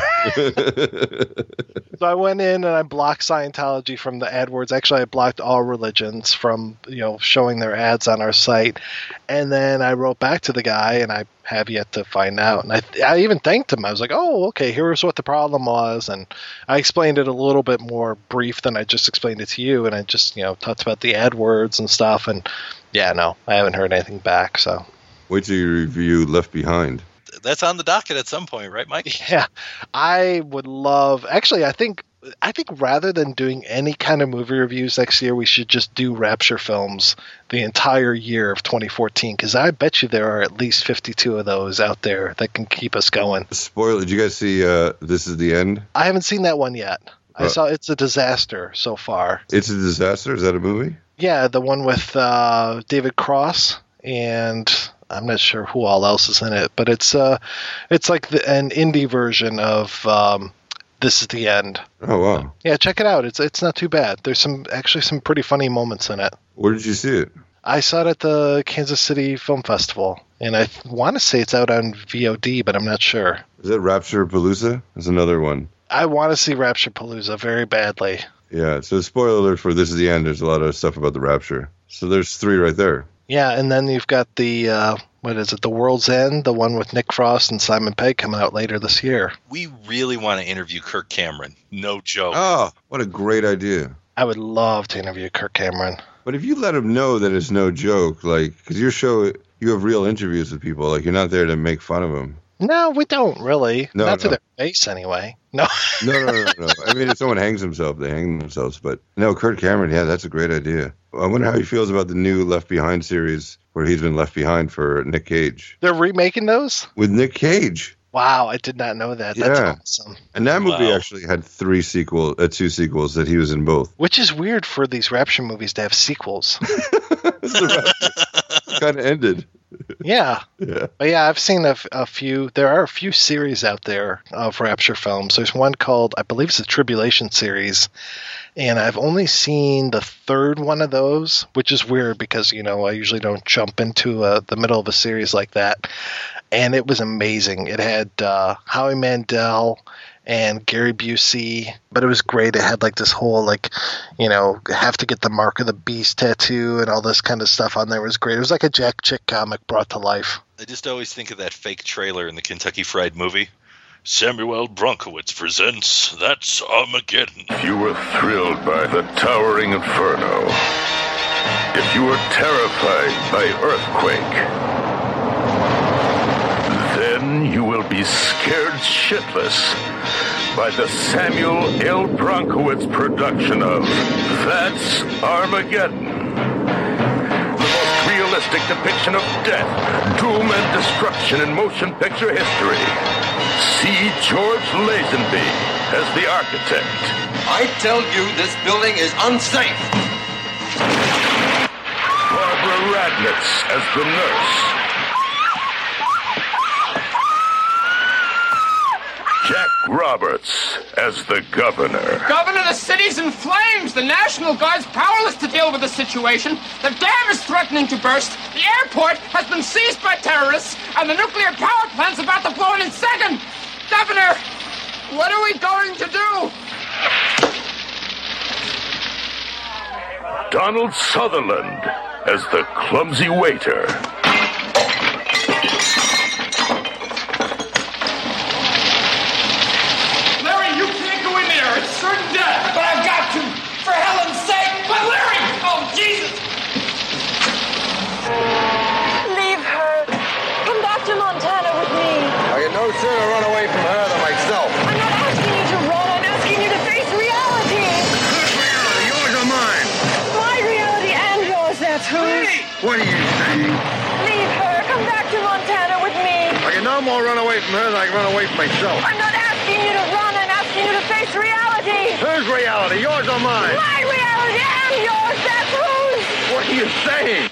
So I went in and I blocked Scientology from the AdWords. Actually, I blocked all religions from, you know, showing their ads on our site. And then I wrote back to the guy, and I have yet to find out. And I, I even thanked him. I was like, oh, okay, here's what the problem was. And I explained it a little bit more brief than I just explained it to you. And I just, you know, talked about the AdWords and stuff. And yeah, no, I haven't heard anything back. So wait till you review Left Behind. That's on the docket at some point, right, Mike? Yeah, I would love. Actually, I think I think rather than doing any kind of movie reviews next year, we should just do Rapture films the entire year of twenty fourteen, because I bet you there are at least fifty-two of those out there that can keep us going. Spoiler, did you guys see uh, This Is the End? I haven't seen that one yet. I Uh, saw It's a Disaster so far. It's a Disaster? Is that a movie? Yeah, the one with uh, David Cross, and I'm not sure who all else is in it, but it's uh, it's like the, an indie version of um, This Is the End. Oh, wow. Yeah, check it out. It's it's not too bad. There's some actually some pretty funny moments in it. Where did you see it? I saw it at the Kansas City Film Festival, and I want to say it's out on V O D, but I'm not sure. Is that Rapture Palooza? That's another one. I want to see Rapture Palooza very badly. Yeah, so spoiler alert for This Is the End. There's a lot of stuff about the Rapture. So there's three right there. Yeah, and then you've got the, uh, what is it, The World's End, the one with Nick Frost and Simon Pegg coming out later this year. We really want to interview Kirk Cameron. No joke. Oh, what a great idea. I would love to interview Kirk Cameron. But if you let him know that it's no joke, like, because your show, you have real interviews with people. Like, you're not there to make fun of them. No, we don't really. No, not to no. their face, anyway. No. No, no, no, no. I mean, if someone hangs himself, they hang themselves. But no, Kirk Cameron, yeah, that's a great idea. I wonder how he feels about the new Left Behind series where he's been left behind for Nick Cage. They're remaking those? With Nick Cage. Wow, I did not know that. That's Yeah. awesome. And that movie Wow. actually had three sequel, uh, two sequels that he was in both. Which is weird for these Rapture movies to have sequels. Kind of ended. Yeah. Yeah. But yeah, I've seen a, f- a few. There are a few series out there of Rapture films. There's one called, I believe it's the Tribulation series. And I've only seen the third one of those, which is weird because, you know, I usually don't jump into uh, the middle of a series like that. And it was amazing. It had uh, Howie Mandel and Gary Busey, but it was great. It had like this whole, like, you know, have to get the Mark of the Beast tattoo and all this kind of stuff on there. It was great. It was like a Jack Chick comic brought to life. I just always think of that fake trailer in the Kentucky Fried Movie. Samuel Bronkowitz presents That's Armageddon. If you were thrilled by the towering inferno, if you were terrified by earthquake, then you will be scared shitless by the Samuel L. Bronkowitz production of That's Armageddon. The most realistic depiction of death, doom, and destruction in motion picture history. See George Lazenby as the architect. I tell you, this building is unsafe. Barbara Radnitz as the nurse. Jack Roberts as the governor. Governor, the city's in flames. The National Guard's powerless to deal with the situation. The dam is threatening to burst. The airport has been seized by terrorists. And the nuclear power plant's about to blow in its second. Governor, what are we going to do? Donald Sutherland as the clumsy waiter. Larry, you can't go in there. It's certain death. But I've got to. For Helen's sake. But Larry! Oh, Jesus! Leave her. Come back to Montana with me. I can no sooner run away from her than myself. I'm not asking you to run. I'm asking you to face reality. Reality, yours or mine? My reality and yours, that's who. What are you saying? Leave her. Come back to Montana with me. I can no more run away from her than I can run away from myself. I'm not asking you to run. I'm asking you to face reality. Whose reality, yours or mine? My reality and yours, that's whose. What are you saying?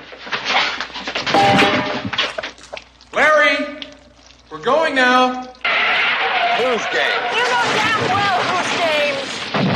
Larry, we're going now. Whose game? You know damn well whose games.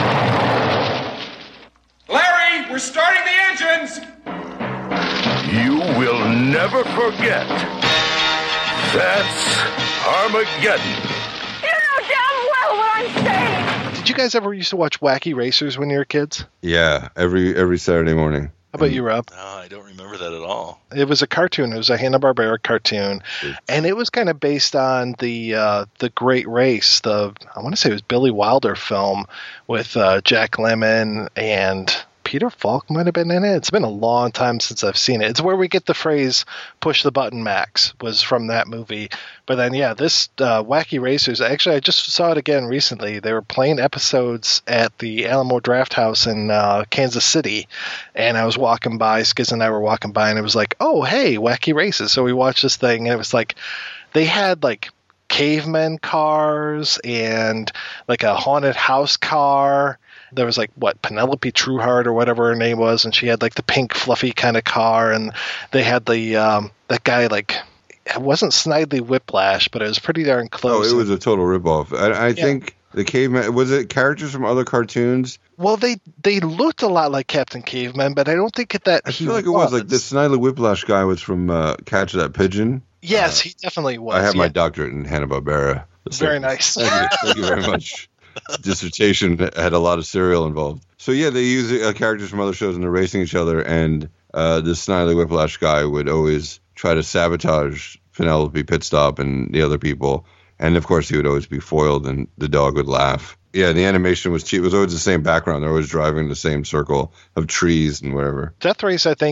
Larry, we're starting the engines. You will never forget. That's Armageddon. You know damn well what I'm saying. Did you guys ever used to watch Wacky Racers when you were kids? Yeah, every every Saturday morning. How about you, Rob? No, I don't remember that at all. It was a cartoon. It was a Hanna-Barbera cartoon, and it was kind of based on the uh, the Great Race. The I want to say it was Billy Wilder film with uh, Jack Lemmon and Peter Falk might have been in it. It's been a long time since I've seen it. It's where we get the phrase "push the button, Max" was from that movie. But then, yeah, this uh, Wacky Racers. Actually, I just saw it again recently. They were playing episodes at the Alamo Draft House in uh, Kansas City, and I was walking by. Skiz and I were walking by, and it was like, "Oh, hey, Wacky Races!" So we watched this thing, and it was like they had like caveman cars and like a haunted house car. There was like what Penelope Trueheart or whatever her name was, and she had like the pink fluffy kind of car, and they had the um, that guy like it wasn't Snidely Whiplash, but it was pretty darn Oh, close. it was a total ripoff. I, I Yeah. think the caveman was it characters from other cartoons. Well, they they looked a lot like Captain Caveman, but I don't think that I he feel like it was like the Snidely Whiplash guy was from uh, Catch That Pigeon. Yes, he definitely was. I have my yeah. doctorate in Hanna-Barbera. Very nice. Thank you, thank you very much. Dissertation had a lot of cereal involved. So yeah, they use uh, characters from other shows and they're racing each other. And uh, this Snidely Whiplash guy would always try to sabotage Penelope Pitstop and the other people. And of course, he would always be foiled, and the dog would laugh. Yeah, the animation was cheap. It was always the same background. They're always driving the same circle of trees and whatever. Death Race, I think,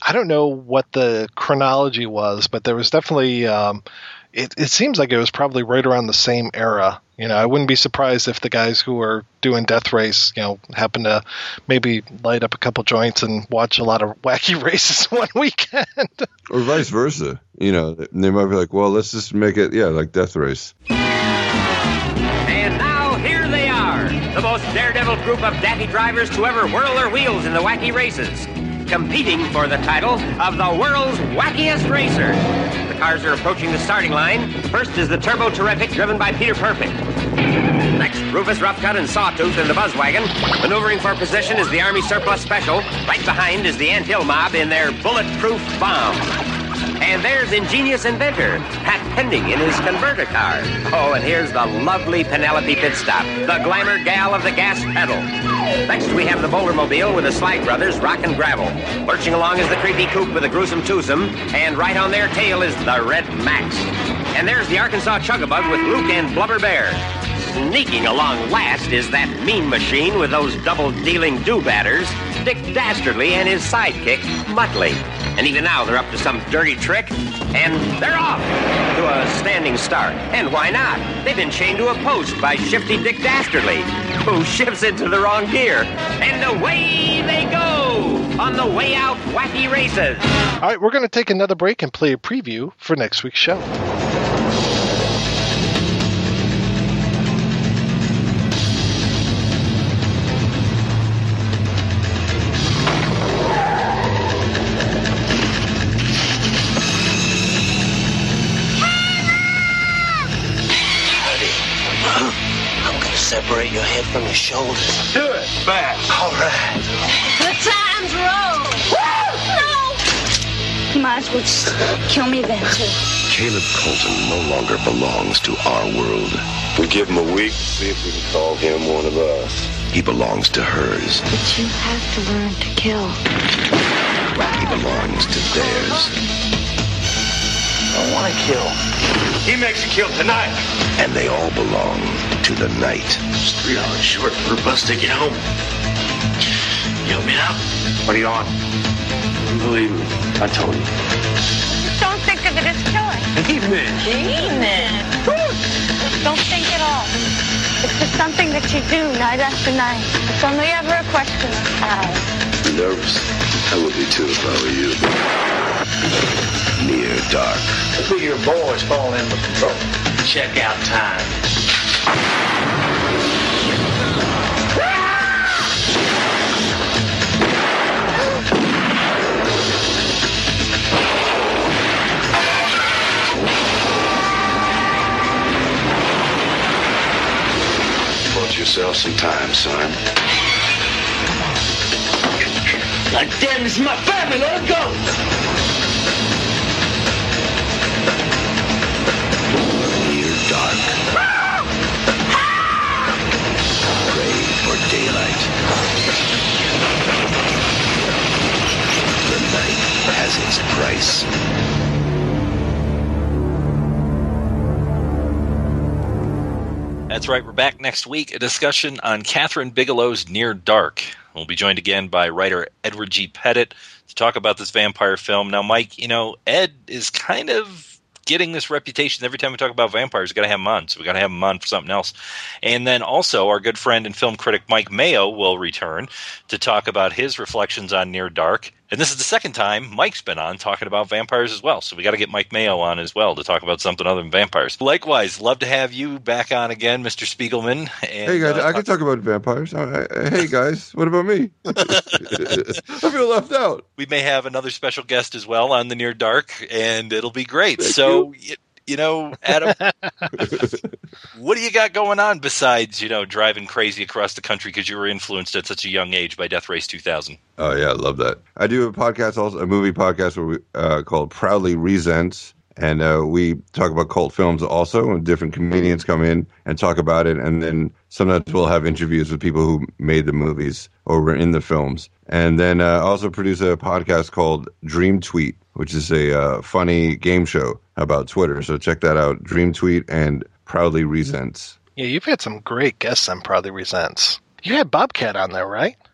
I don't know what the chronology was, but there was definitely, um, it, it seems like it was probably right around the same era. You know, I wouldn't be surprised if the guys who are doing Death Race, you know, happen to maybe light up a couple joints and watch a lot of wacky races one weekend. Or vice versa. You know, they might be like, well, let's just make it, yeah, like Death Race. And now here they are, the most daredevil group of daffy drivers to ever whirl their wheels in the wacky races, competing for the title of the world's wackiest racer. The cars are approaching the starting line. First is the Turbo Terrific, driven by Peter Perfect. Next, Rufus Roughcut and Sawtooth in the Buzzwagon. Maneuvering for position is the Army Surplus Special. Right behind is the Ant Hill Mob in their Bulletproof Bomb. And there's Ingenious Inventor, Pat Pending in his converter car. Oh, and here's the lovely Penelope Pitstop, the glamour gal of the gas pedal. Next, we have the Bouldermobile with the Slide Brothers, Rock and Gravel. Lurching along is the Creepy Coupe with the Gruesome Twosome, and right on their tail is the Red Max. And there's the Arkansas Chugabug with Luke and Blubber Bear. Sneaking along last is that mean machine with those double-dealing do-batters, Dick Dastardly and his sidekick, Muttley. And even now they're up to some dirty trick, and they're off to a standing start. And why not? They've been chained to a post by shifty Dick Dastardly, who shifts into the wrong gear. And away they go on the way out wacky races. All right, we're going to take another break and play a preview for next week's show. Separate your head from your shoulders. Do it. Back. All right. The time's roll. No! You might as well just kill me then, too. Caleb Colton no longer belongs to our world. We give him a week, see if we can call him one of us. He belongs to hers. But you have to learn to kill. He belongs to theirs. I want to kill. He makes you kill tonight. And they all belong to the night. It's three hours short for a bus ticket home. You help me out? What are you on? Unbelievable. I told you. Don't think of it as killing. Evening. Evening. Don't think at all. It's just something that you do night after night. It's only ever a question of how. Nervous? I would be too if I were you. Near Dark. Let's be your boys falling in with control. Check out time. Bought yourself some time, son. Like, damn, this is my family. Let it go. Dark. Pray for daylight. The night has its price. That's right, we're back next week. A discussion on Catherine Bigelow's Near Dark. We'll be joined again by writer Edward G. Pettit to talk about this vampire film. Now, Mike, you know, Ed is kind of getting this reputation. Every time we talk about vampires, we've got to have him on. So we've got to have him on for something else. And then also our good friend and film critic Mike Mayo will return to talk about his reflections on Near Dark. And this is the second time Mike's been on talking about vampires as well. So we got to get Mike Mayo on as well to talk about something other than vampires. Likewise, love to have you back on again, Mister Spiegelman. And, hey, guys, uh, I can talk about vampires. Uh, hey, guys, what about me? I feel left out. We may have another special guest as well on the Near Dark, and it'll be great. Thank so, you. you know, Adam, what do you got going on besides, you know, driving crazy across the country because you were influenced at such a young age by Death Race two thousand? Oh, yeah, I love that. I do a podcast, also a movie podcast where we, uh, called Proudly Resents. And uh, we talk about cult films also, and different comedians come in and talk about it. And then sometimes we'll have interviews with people who made the movies or were in the films. And then uh, I also produce a podcast called Dream Tweet, which is a uh, funny game show about Twitter. So check that out, Dream Tweet and Proudly Resents. Yeah, you've had some great guests on Proudly Resents. You had Bobcat on there, right?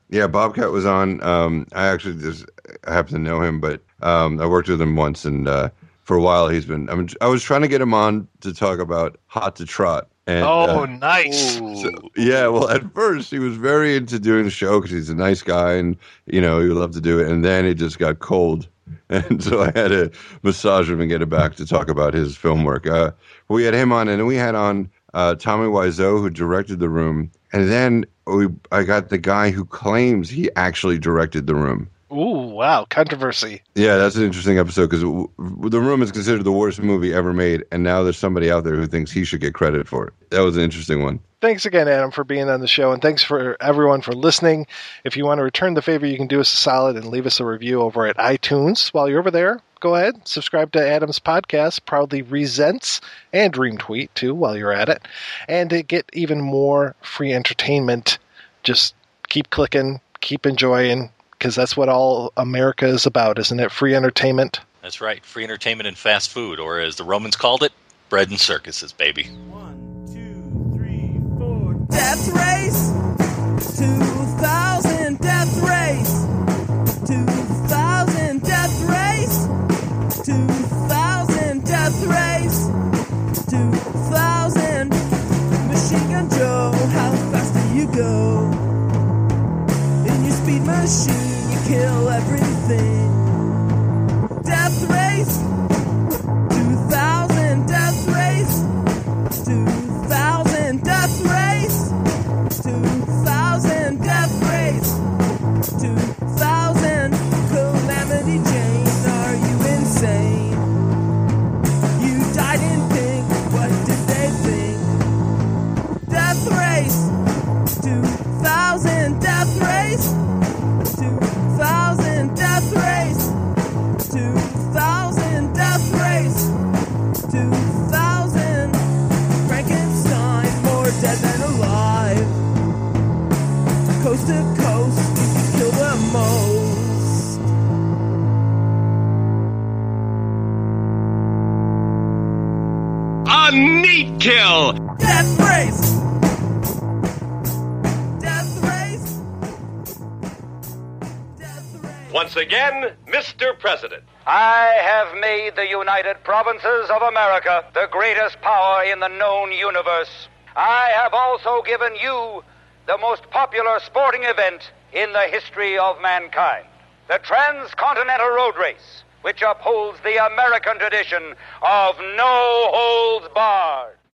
Yeah, Bobcat was on. Um, I actually just I happen to know him, but um, I worked with him once, and uh, for a while he's been. I, mean, I was trying to get him on to talk about Hot to Trot. And, oh, uh, nice. So, yeah, well, at first he was very into doing the show because he's a nice guy, and you know he would love to do it. And then it just got cold, and so I had to massage him and get it back to talk about his film work. Uh, we had him on, and then we had on uh, Tommy Wiseau, who directed The Room, and then we I got the guy who claims he actually directed The Room. Ooh, wow, controversy. Yeah, that's an interesting episode because w- w- The Room is considered the worst movie ever made, and now there's somebody out there who thinks he should get credit for it. That was an interesting one. Thanks again, Adam, for being on the show, and thanks for everyone for listening. If you want to return the favor, you can do us a solid and leave us a review over at iTunes. While you're over there, go ahead, subscribe to Adam's podcast, Proudly Resents, and Dream Tweet, too, while you're at it. And to get even more free entertainment, just keep clicking, keep enjoying, because that's what all America is about, isn't it? Free entertainment. That's right. Free entertainment and fast food, or as the Romans called it, bread and circuses, baby. Death race, two thousand death race, two thousand death race, two thousand death race, two thousand. Machine Gun Joe, how fast do you go? In your speed machine, you kill everything. Death race, two thousand death race, two thousand death race, two thousand death race, two thousand. Calamity Jane, are you insane? You died in pink, what did they think? Death race, two thousand death race, two thousand death race, two thousand death race, two thousand. Frankenstein, more dead than alive. Coast to coast, you can kill the most. A neat kill! Death race! Death race! Once again, Mister President. I have made the United Provinces of America the greatest power in the known universe. I have also given you the most popular sporting event in the history of mankind, the Transcontinental Road Race, which upholds the American tradition of no holds barred.